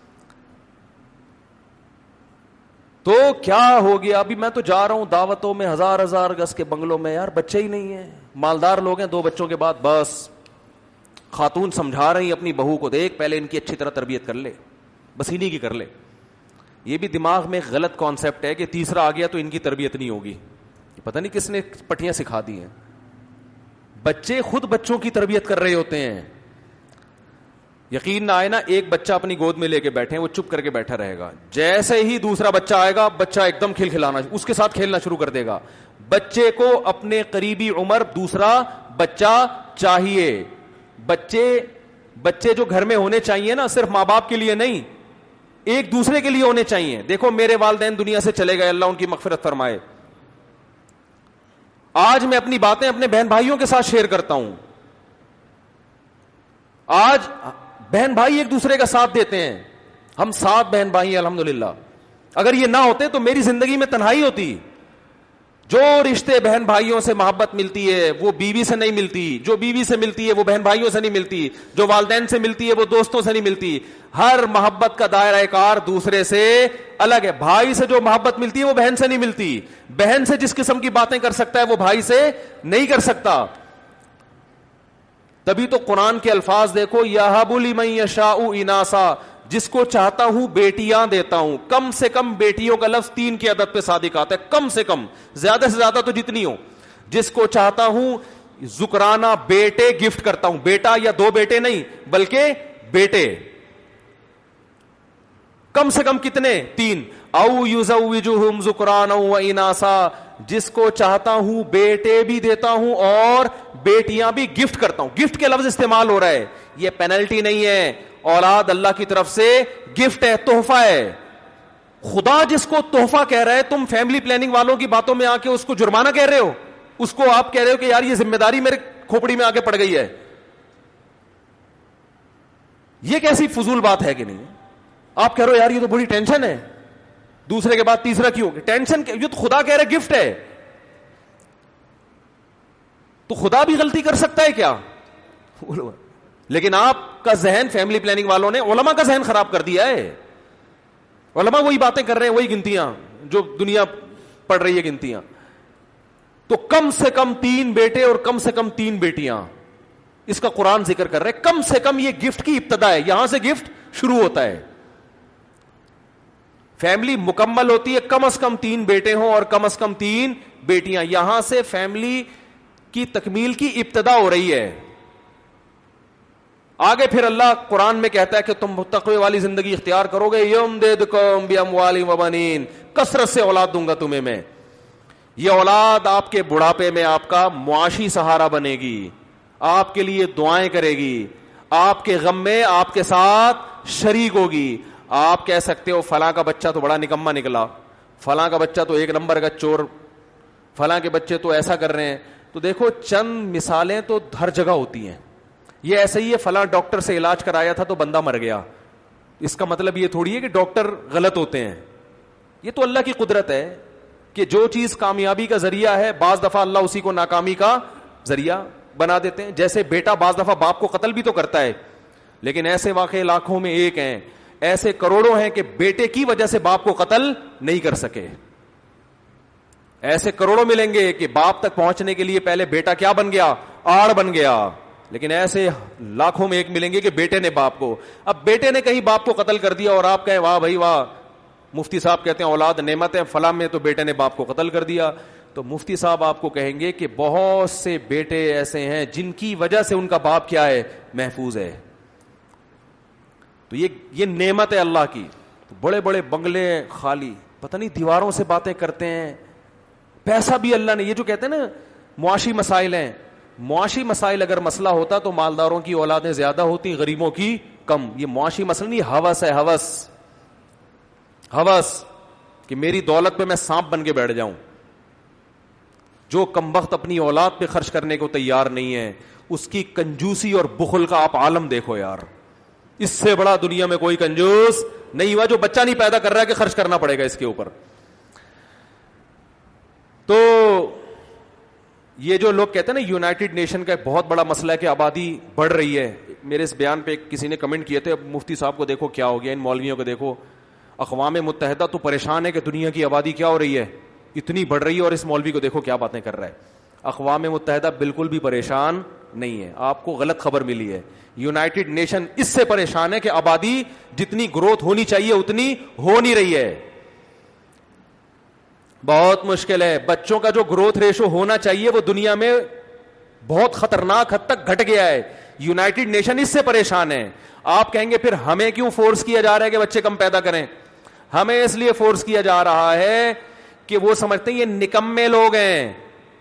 تو کیا ہو گیا, ابھی میں تو جا رہا ہوں دعوتوں میں, ہزار ہزار گز کے بنگلوں میں, یار بچے ہی نہیں ہیں. مالدار لوگ ہیں, 2 بچوں کے بعد بس خاتون سمجھا رہی اپنی بہو کو, دیکھ پہلے ان کی اچھی طرح تربیت کر لے, بس انہی کی کر لے. یہ بھی دماغ میں غلط کانسیپٹ ہے کہ تیسرا آ گیا تو ان کی تربیت نہیں ہوگی. پتہ نہیں کس نے پٹیاں سکھا دی ہیں. بچے خود بچوں کی تربیت کر رہے ہوتے ہیں. یقین نہ آئے نا, ایک بچہ اپنی گود میں لے کے بیٹھے, وہ چپ کر کے بیٹھا رہے گا, جیسے ہی دوسرا بچہ آئے گا بچہ ایک دم کھلکھلانا, اس کے ساتھ کھیلنا شروع کر دے گا. بچے کو اپنے قریبی عمر دوسرا بچہ چاہیے. بچے جو گھر میں ہونے چاہیے نا, صرف ماں باپ کے لیے نہیں, ایک دوسرے کے لیے ہونے چاہیے. دیکھو میرے والدین دنیا سے چلے گئے, اللہ ان کی مغفرت فرمائے. آج میں اپنی باتیں اپنے بہن بھائیوں کے ساتھ شیئر کرتا ہوں. آج بہن بھائی ایک دوسرے کا ساتھ دیتے ہیں. ہم 7 بہن بھائی ہیں الحمدللہ. اگر یہ نہ ہوتے تو میری زندگی میں تنہائی ہوتی. جو رشتے بہن بھائیوں سے محبت ملتی ہے وہ بیوی سے نہیں ملتی, جو بیوی سے ملتی ہے وہ بہن بھائیوں سے نہیں ملتی, جو والدین سے ملتی ہے وہ دوستوں سے نہیں ملتی. ہر محبت کا دائرہ کار دوسرے سے الگ ہے. بھائی سے جو محبت ملتی ہے وہ بہن سے نہیں ملتی. بہن سے جس قسم کی باتیں کر سکتا ہے وہ بھائی سے نہیں کر سکتا. تبھی تو قرآن کے الفاظ دیکھو, یہب لمن یشاء اناسا, جس کو چاہتا ہوں بیٹیاں دیتا ہوں. کم سے کم بیٹیوں کا لفظ 3 کی عدد پہ صادق آتا ہے, کم سے کم, زیادہ سے زیادہ تو جتنی ہو. جس کو چاہتا ہوں ذکرانہ بیٹے گفٹ کرتا ہوں. بیٹا یا 2 بیٹے نہیں بلکہ بیٹے. کم سے کم کتنے؟ 3. او یزوجہم ذکرانا و اناسا, جس کو چاہتا ہوں بیٹے بھی دیتا ہوں اور بیٹیاں بھی گفٹ کرتا ہوں. گفٹ کے لفظ استعمال ہو رہا ہے, یہ پینلٹی نہیں ہے. اولاد اللہ کی طرف سے گفٹ ہے, تحفہ ہے. خدا جس کو تحفہ کہہ رہا ہے, تم فیملی پلاننگ والوں کی باتوں میں آ کے اس کو جرمانہ کہہ رہے ہو. اس کو آپ کہہ رہے ہو کہ یار یہ ذمہ داری میرے کھوپڑی میں آ کے پڑ گئی ہے. یہ کیسی فضول بات ہے کہ نہیں؟ آپ کہہ رہے ہو یار یہ تو بڑی ٹینشن ہے, دوسرے کے بعد تیسرا کیوں؟ ٹینشن, یہ تو خدا کہہ رہے گفٹ ہے. تو خدا بھی غلطی کر سکتا ہے کیا؟ لیکن آپ کا ذہن, فیملی پلاننگ والوں نے علماء کا ذہن خراب کر دیا ہے. علماء وہی باتیں کر رہے ہیں, وہی گنتیاں جو دنیا پڑھ رہی ہے گنتیاں. تو کم سے کم 3 بیٹے اور کم سے کم 3 بیٹیاں, اس کا قرآن ذکر کر رہے. کم سے کم یہ گفٹ کی ابتدا ہے, یہاں سے گفٹ شروع ہوتا ہے. فیملی مکمل ہوتی ہے کم از کم 3 بیٹے ہوں اور کم از کم 3 بیٹیاں. یہاں سے فیملی کی تکمیل کی ابتدا ہو رہی ہے. آگے پھر اللہ قرآن میں کہتا ہے کہ تم تقوی والی زندگی اختیار کرو گے, یمددکم باموال و بنین, کثرت سے اولاد دوں گا تمہیں میں. یہ اولاد آپ کے بڑھاپے میں آپ کا معاشی سہارا بنے گی, آپ کے لیے دعائیں کرے گی, آپ کے غم میں آپ کے ساتھ شریک ہوگی. آپ کہہ سکتے ہو فلاں کا بچہ تو بڑا نکما نکلا, فلاں کا بچہ تو 1 نمبر کا چور, فلاں کے بچے تو ایسا کر رہے ہیں. تو دیکھو چند مثالیں تو ہر جگہ ہوتی ہیں. یہ ایسے ہی ہے, فلاں ڈاکٹر سے علاج کرایا تھا تو بندہ مر گیا. اس کا مطلب یہ تھوڑی ہے کہ ڈاکٹر غلط ہوتے ہیں. یہ تو اللہ کی قدرت ہے کہ جو چیز کامیابی کا ذریعہ ہے بعض دفعہ اللہ اسی کو ناکامی کا ذریعہ بنا دیتے ہیں. جیسے بیٹا بعض دفعہ باپ کو قتل بھی تو کرتا ہے, لیکن ایسے واقعے لاکھوں میں ایک ہیں, ایسے کروڑوں ہیں کہ بیٹے کی وجہ سے باپ کو قتل نہیں کر سکے. ایسے کروڑوں ملیں گے کہ باپ تک پہنچنے کے لیے پہلے بیٹا کیا بن گیا, آڑ بن گیا. لیکن ایسے لاکھوں میں ایک ملیں گے کہ بیٹے نے باپ کو, اب بیٹے نے کہیں باپ کو قتل کر دیا اور آپ کہیں واہ بھائی واہ, مفتی صاحب کہتے ہیں اولاد نعمت ہے, فلاں میں تو بیٹے نے باپ کو قتل کر دیا. تو مفتی صاحب آپ کو کہیں گے کہ بہت سے بیٹے ایسے ہیں جن کی وجہ سے ان کا باپ کیا ہے, محفوظ ہے. تو یہ نعمت ہے اللہ کی. بڑے بڑے بنگلے خالی, پتہ نہیں دیواروں سے باتیں کرتے ہیں, پیسہ بھی اللہ نے, یہ جو کہتے ہیں نا معاشی مسائل ہیں, معاشی مسائل اگر مسئلہ ہوتا تو مالداروں کی اولادیں زیادہ ہوتی, غریبوں کی کم. یہ معاشی مسئلہ نہیں, ہوس ہے, ہوس کہ میری دولت پہ میں سانپ بن کے بیٹھ جاؤں. جو کمبخت اپنی اولاد پہ خرچ کرنے کو تیار نہیں ہے, اس کی کنجوسی اور بخل کا آپ عالم دیکھو یار. اس سے بڑا دنیا میں کوئی کنجوس نہیں ہوا جو بچہ نہیں پیدا کر رہا ہے کہ خرچ کرنا پڑے گا اس کے اوپر. تو یہ جو لوگ کہتے ہیں نا یونائٹڈ نیشن کا ایک بہت بڑا مسئلہ ہے کہ آبادی بڑھ رہی ہے. میرے اس بیان پہ کسی نے کمنٹ کیے تھے, اب مفتی صاحب کو دیکھو کیا ہو گیا, ان مولویوں کو دیکھو, اقوام متحدہ تو پریشان ہے کہ دنیا کی آبادی کیا ہو رہی ہے, اتنی بڑھ رہی ہے, اور اس مولوی کو دیکھو کیا باتیں کر رہا ہے. اقوام متحدہ بالکل بھی پریشان نہیں ہے, آپ کو غلط خبر ملی ہے. یونائٹڈ نیشن اس سے پریشان ہے کہ آبادی جتنی گروتھ ہونی چاہیے اتنی ہو نہیں رہی ہے. بہت مشکل ہے. بچوں کا جو گروتھ ریشو ہونا چاہیے وہ دنیا میں بہت خطرناک حد تک گھٹ گیا ہے. یونائٹڈ نیشن اس سے پریشان ہے. آپ کہیں گے پھر ہمیں کیوں فورس کیا جا رہا ہے کہ بچے کم پیدا کریں؟ ہمیں اس لیے فورس کیا جا رہا ہے کہ وہ سمجھتے ہیں یہ نکمے لوگ ہیں,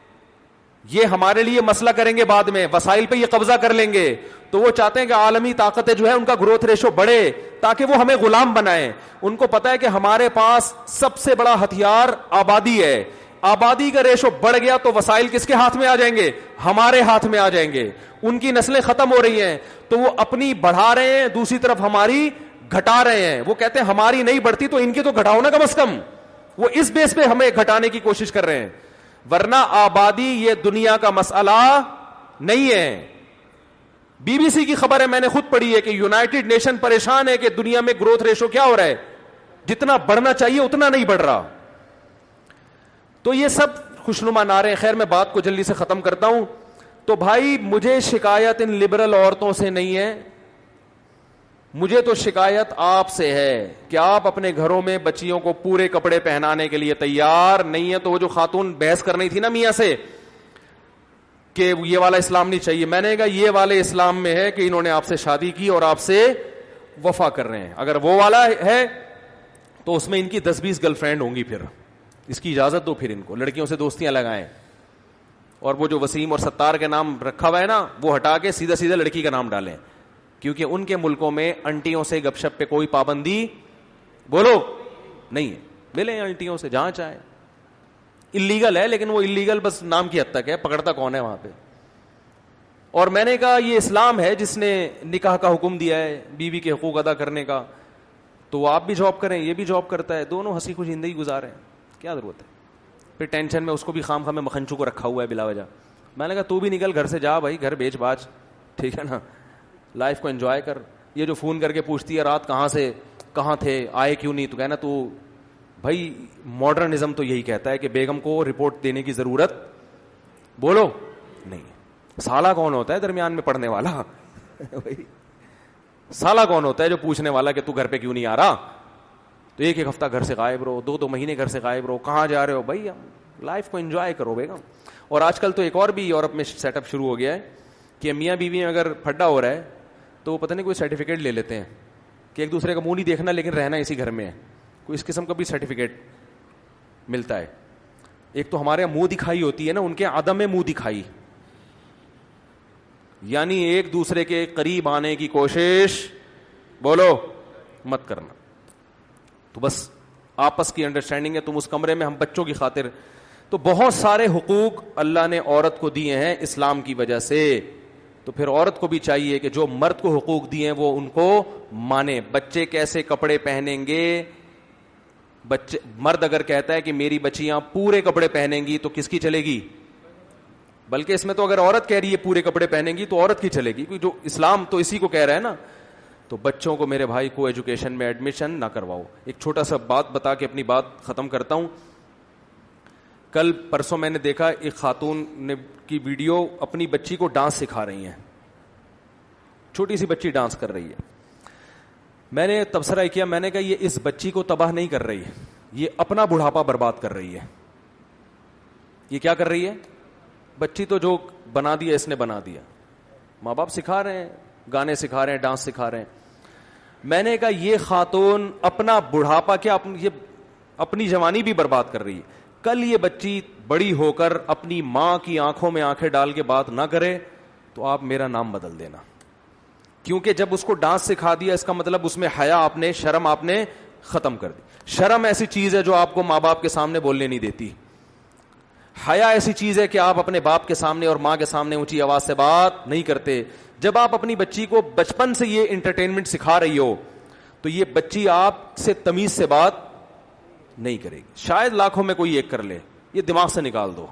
یہ ہمارے لیے مسئلہ کریں گے بعد میں, وسائل پہ یہ قبضہ کر لیں گے. تو وہ چاہتے ہیں کہ عالمی طاقتیں جو ہے ان کا گروتھ ریشو بڑھے تاکہ وہ ہمیں غلام بنائیں. ان کو پتا ہے کہ ہمارے پاس سب سے بڑا ہتھیار آبادی ہے. آبادی کا ریشو بڑھ گیا تو وسائل کس کے ہاتھ میں آ جائیں گے؟ ہمارے ہاتھ میں آ جائیں گے. ان کی نسلیں ختم ہو رہی ہیں تو وہ اپنی بڑھا رہے ہیں, دوسری طرف ہماری گھٹا رہے ہیں. وہ کہتے ہیں ہماری نہیں بڑھتی تو ان کی تو گھٹاؤ نا کم از کم. وہ اس بیس پہ ہمیں گھٹانے کی کوشش کر رہے ہیں, ورنہ آبادی یہ دنیا کا مسئلہ نہیں ہے. بی بی سی کی خبر ہے, میں نے خود پڑھی ہے کہ یونائٹڈ نیشن پریشان ہے کہ دنیا میں گروتھ ریشو کیا ہو رہا ہے, جتنا بڑھنا چاہیے اتنا نہیں بڑھ رہا. تو یہ سب خوشنما نعرے. خیر میں بات کو جلدی سے ختم کرتا ہوں. تو بھائی مجھے شکایت ان لبرل عورتوں سے نہیں ہے, مجھے تو شکایت آپ سے ہے کہ آپ اپنے گھروں میں بچیوں کو پورے کپڑے پہنانے کے لیے تیار نہیں ہے. تو وہ جو خاتون بحث کرنی تھی نا میاں سے کہ یہ والا اسلام نہیں چاہیے, میں نے کہا یہ والے اسلام میں ہے کہ انہوں نے آپ سے شادی کی اور آپ سے وفا کر رہے ہیں. اگر وہ والا ہے تو اس میں ان کی 10-20 گرل فرینڈ ہوں گی, پھر اس کی اجازت دو, پھر ان کو لڑکیوں سے دوستیاں لگائیں, اور وہ جو وسیم اور ستار کے نام رکھا ہوا ہے نا وہ ہٹا کے سیدھا سیدھا لڑکی کا نام ڈالیں, کیونکہ ان کے ملکوں میں انٹیوں سے گپ شپ پہ کوئی پابندی بولو نہیں ہے. ملیں انٹیوں سے جہاں چاہے, اللیگل ہے لیکن وہ اللیگل بس نام کی حد تک ہے, پکڑتا کون ہے وہاں پہ. اور میں نے کہا یہ اسلام ہے جس نے نکاح کا حکم دیا ہے, بیوی کے حقوق ادا کرنے کا, تو آپ بھی جاب کریں, یہ بھی جاب کرتا ہے, دونوں ہنسی خوش زندگی گزاریں, کیا ضرورت ہے پھر ٹینشن میں. اس کو بھی خام خام میں مکھنچو کو رکھا ہوا ہے بلا وجہ. میں نے کہا تو بھی نکل گھر سے جا بھائی, گھر بیچ باج, ٹھیک ہے نا, لائف کو انجوائے کر. یہ جو فون کر کے پوچھتی ہے رات کہاں سے, کہاں تھے, آئے کیوں نہیں, تو کہنا تو بھائی ماڈرنزم تو یہی کہتا ہے کہ بیگم کو رپورٹ دینے کی ضرورت بولو نہیں. سالہ کون ہوتا ہے درمیان میں پڑھنے والا سالہ کون ہوتا ہے جو پوچھنے والا کہ تو گھر پہ کیوں نہیں آ رہا. تو ایک ہفتہ گھر سے غائب رہو, 2 مہینے گھر سے غائب رہو, کہاں جا رہے ہو بھائی, لائف کو انجوائے کرو بیگم. اور آج کل تو ایک اور بھی یورپ میں سیٹ اپ شروع ہو گیا ہے کہ میاں بیوی میں اگر پھڈا ہو رہا ہے تو وہ پتہ نہیں کوئی سرٹیفکیٹ لے لیتے ہیں کہ ایک دوسرے کا منہ نہیں دیکھنا لیکن رہنا اسی گھر میں ہے. کوئی اس قسم کا بھی سرٹیفکیٹ ملتا ہے. ایک تو ہمارے منہ دکھائی ہوتی ہے نا, ان کے عدم منہ دکھائی, یعنی ایک دوسرے کے قریب آنے کی کوشش بولو مت کرنا. تو بس آپس کی انڈرسٹینڈنگ ہے, تم اس کمرے میں, ہم بچوں کی خاطر. تو بہت سارے حقوق اللہ نے عورت کو دیے ہیں اسلام کی وجہ سے. تو پھر عورت کو بھی چاہیے کہ جو مرد کو حقوق دیے ہیں وہ ان کو مانے. بچے کیسے کپڑے پہنیں گے, مرد اگر کہتا ہے کہ میری بچیاں پورے کپڑے پہنیں گی تو کس کی چلے گی, بلکہ اس میں تو اگر عورت کہہ رہی ہے پورے کپڑے پہنیں گی تو عورت کی چلے گی, کیونکہ جو اسلام تو اسی کو کہہ رہا ہے نا. تو بچوں کو میرے بھائی کو ایجوکیشن میں ایڈمیشن نہ کرواؤ. ایک چھوٹا سا بات بتا کے اپنی بات ختم کرتا ہوں. کل پرسوں میں نے دیکھا ایک خاتون نے کی ویڈیو, اپنی بچی کو ڈانس سکھا رہی ہیں, چھوٹی سی بچی ڈانس کر رہی ہے. میں نے تبصرہ کیا, میں نے کہا یہ اس بچی کو تباہ نہیں کر رہی, یہ اپنا بڑھاپا برباد کر رہی ہے. یہ کیا کر رہی ہے؟ بچی تو جو بنا دیا اس نے بنا دیا. ماں باپ سکھا رہے ہیں, گانے سکھا رہے ہیں, ڈانس سکھا رہے ہیں. میں نے کہا یہ خاتون اپنا بڑھاپا کیا یہ اپنی جوانی بھی برباد کر رہی ہے. کل یہ بچی بڑی ہو کر اپنی ماں کی آنکھوں میں آنکھیں ڈال کے بات نہ کرے تو آپ میرا نام بدل دینا, کیونکہ جب اس کو ڈانس سکھا دیا اس کا مطلب اس میں حیا آپ نے, شرم آپ نے ختم کر دی. شرم ایسی چیز ہے جو آپ کو ماں باپ کے سامنے بولنے نہیں دیتی. حیا ایسی چیز ہے کہ آپ اپنے باپ کے سامنے اور ماں کے سامنے اونچی آواز سے بات نہیں کرتے. جب آپ اپنی بچی کو بچپن سے یہ انٹرٹینمنٹ سکھا رہی ہو تو یہ بچی آپ سے تمیز سے بات نہیں کرے گی. شاید لاکھوں میں کوئی ایک کر لے, یہ دماغ سے نکال دو.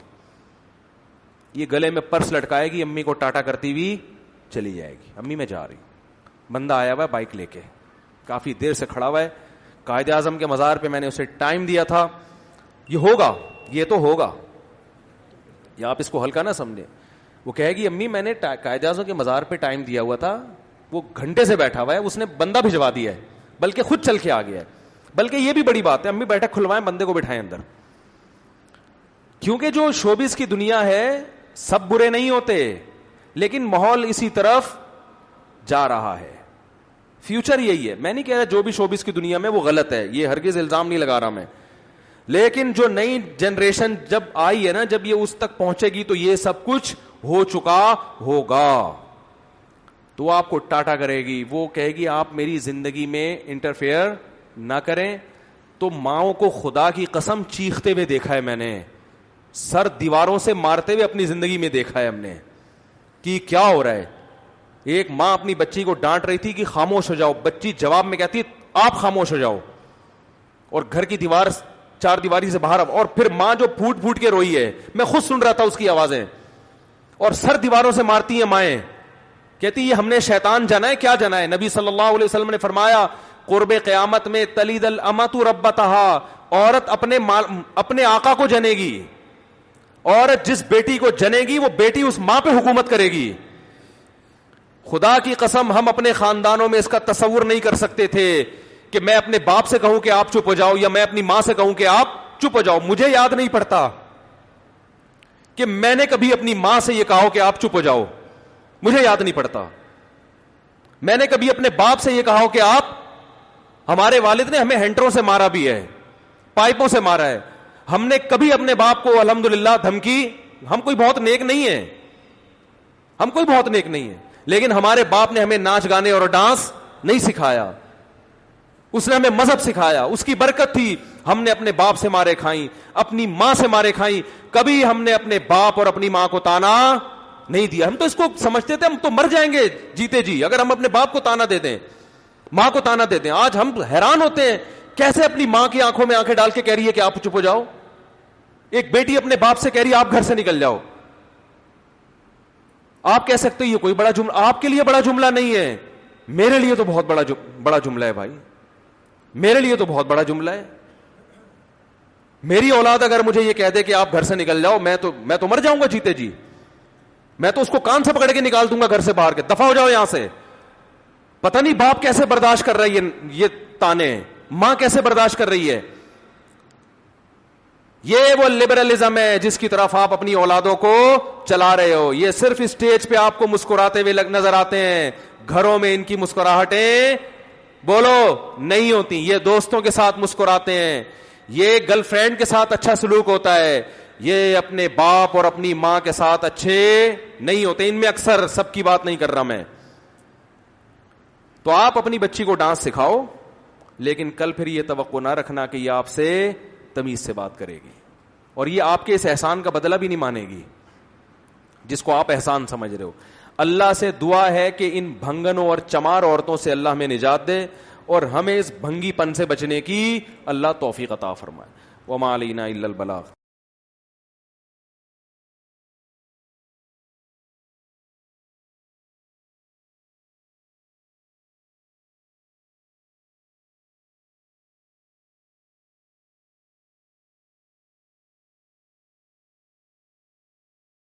یہ گلے میں پرس لٹکائے گی, امی کو ٹاٹا کرتی ہوئی چلی جائے گی, امی میں جا رہی. بندہ آیا ہوا ہے بائک لے کے, کافی دیر سے کھڑا ہوا ہے. قائد اعظم کے مزار پہ میں نے اسے ٹائم دیا تھا, یہ ہوگا, یہ تو ہوگا, یا آپ اس کو ہلکا نہ سمجھیں. وہ کہے گی امی میں نے قائد اعظم کے مزار پہ ٹائم دیا ہوا تھا, وہ گھنٹے سے بیٹھا ہوا ہے, اس نے بندہ بھجوا دیا ہے, بلکہ خود چل کے آ گیا ہے. بلکہ یہ بھی بڑی بات ہے, امی بیٹھک کھلوائیں, بندے کو بٹھائیں اندر. کیونکہ جو شوبز کی دنیا ہے سب برے نہیں ہوتے, لیکن ماحول اسی طرف جا رہا ہے. فیوچر یہی ہے. میں نہیں کہہ رہا جو بھی شوبز کی دنیا میں وہ غلط ہے, یہ ہرگز الزام نہیں لگا رہا میں, لیکن جو نئی جنریشن جب آئی ہے نا, جب یہ اس تک پہنچے گی تو یہ سب کچھ ہو چکا ہوگا. تو آپ کو ٹاٹا کرے گی, وہ کہے گی آپ میری زندگی میں انٹرفیئر نہ کریں. تو ماؤں کو خدا کی قسم چیختے ہوئے دیکھا ہے میں نے, سر دیواروں سے مارتے ہوئے اپنی زندگی میں دیکھا ہے ہم نے کہ کیا ہو رہا ہے. ایک ماں اپنی بچی کو ڈانٹ رہی تھی کہ خاموش ہو جاؤ, بچی جواب میں کہتی آپ خاموش ہو جاؤ, اور گھر کی دیوار چار دیواری سے باہر, اور پھر ماں جو پھوٹ پھوٹ کے روئی ہے, میں خود سن رہا تھا اس کی آوازیں, اور سر دیواروں سے مارتی ہیں مائیں, کہتی یہ ہم نے شیطان جنا ہے, کیا جنا ہے. نبی صلی اللہ علیہ وسلم نے فرمایا قرب قیامت میں تلید الامۃ ربتہا, عورت اپنے آقا کو جنے گی. عورت جس بیٹی کو جنے گی وہ بیٹی اس ماں پہ حکومت کرے گی. خدا کی قسم ہم اپنے خاندانوں میں اس کا تصور نہیں کر سکتے تھے کہ میں اپنے باپ سے کہوں کہ آپ چپ ہو جاؤ, یا میں اپنی ماں سے کہوں کہ آپ چپ ہو جاؤ. مجھے یاد نہیں پڑتا کہ میں نے کبھی اپنی ماں سے یہ کہا کہ آپ چپ ہو جاؤ, مجھے یاد نہیں پڑتا. میں نے کبھی اپنے باپ سے یہ کہا کہ آپ, ہمارے والد نے ہمیں ہینٹروں سے مارا بھی ہے, پائپوں سے مارا ہے, ہم نے کبھی اپنے باپ کو الحمدللہ دھمکی, ہم کوئی بہت نیک نہیں ہے, ہم کوئی بہت نیک نہیں ہے, لیکن ہمارے باپ نے ہمیں ناچ گانے اور ڈانس نہیں سکھایا, اس نے ہمیں مذہب سکھایا, اس کی برکت تھی. ہم نے اپنے باپ سے مارے کھائیں, اپنی ماں سے مارے کھائیں, کبھی ہم نے اپنے باپ اور اپنی ماں کو تانا نہیں دیا. ہم تو اس کو سمجھتے تھے ہم تو مر جائیں گے جیتے جی اگر ہم اپنے باپ کو تانا دے دیں, ماں کو تانا دیتے ہیں. آج ہم حیران ہوتے ہیں کیسے اپنی ماں کی آنکھوں میں آنکھیں ڈال کے کہہ رہی ہے کہ آپ چپ ہو جاؤ. ایک بیٹی اپنے باپ سے کہہ رہی ہے آپ گھر سے نکل جاؤ. آپ کہہ سکتے یہ کوئی بڑا جملہ, آپ کے لیے بڑا جملہ نہیں ہے, میرے لیے تو بہت بڑا جملہ ہے بھائی, میرے لیے تو بہت بڑا جملہ ہے. میری اولاد اگر مجھے یہ کہہ دے کہ آپ گھر سے نکل جاؤ, میں تو مر جاؤں گا جیتے جی. میں تو اس کو کان سے پکڑ کے نکال دوں گا گھر سے باہر کے, دفع ہو جاؤ یہاں سے. پتہ نہیں باپ کیسے برداشت کر رہی ہے یہ تانے, ماں کیسے برداشت کر رہی ہے. یہ وہ لبرلزم ہے جس کی طرف آپ اپنی اولادوں کو چلا رہے ہو. یہ صرف اسٹیج پہ آپ کو مسکراتے ہوئے نظر آتے ہیں, گھروں میں ان کی مسکراہٹیں بولو نہیں ہوتی. یہ دوستوں کے ساتھ مسکراتے ہیں, یہ گرل فرینڈ کے ساتھ اچھا سلوک ہوتا ہے, یہ اپنے باپ اور اپنی ماں کے ساتھ اچھے نہیں ہوتے. ان میں اکثر, سب کی بات نہیں کر رہا میں. تو آپ اپنی بچی کو ڈانس سکھاؤ, لیکن کل پھر یہ توقع نہ رکھنا کہ یہ آپ سے تمیز سے بات کرے گی, اور یہ آپ کے اس احسان کا بدلہ بھی نہیں مانے گی جس کو آپ احسان سمجھ رہے ہو. اللہ سے دعا ہے کہ ان بھنگنوں اور چمار عورتوں سے اللہ ہمیں نجات دے, اور ہمیں اس بھنگی پن سے بچنے کی اللہ توفیق عطا فرمائے. وما علینا الا البلاغ.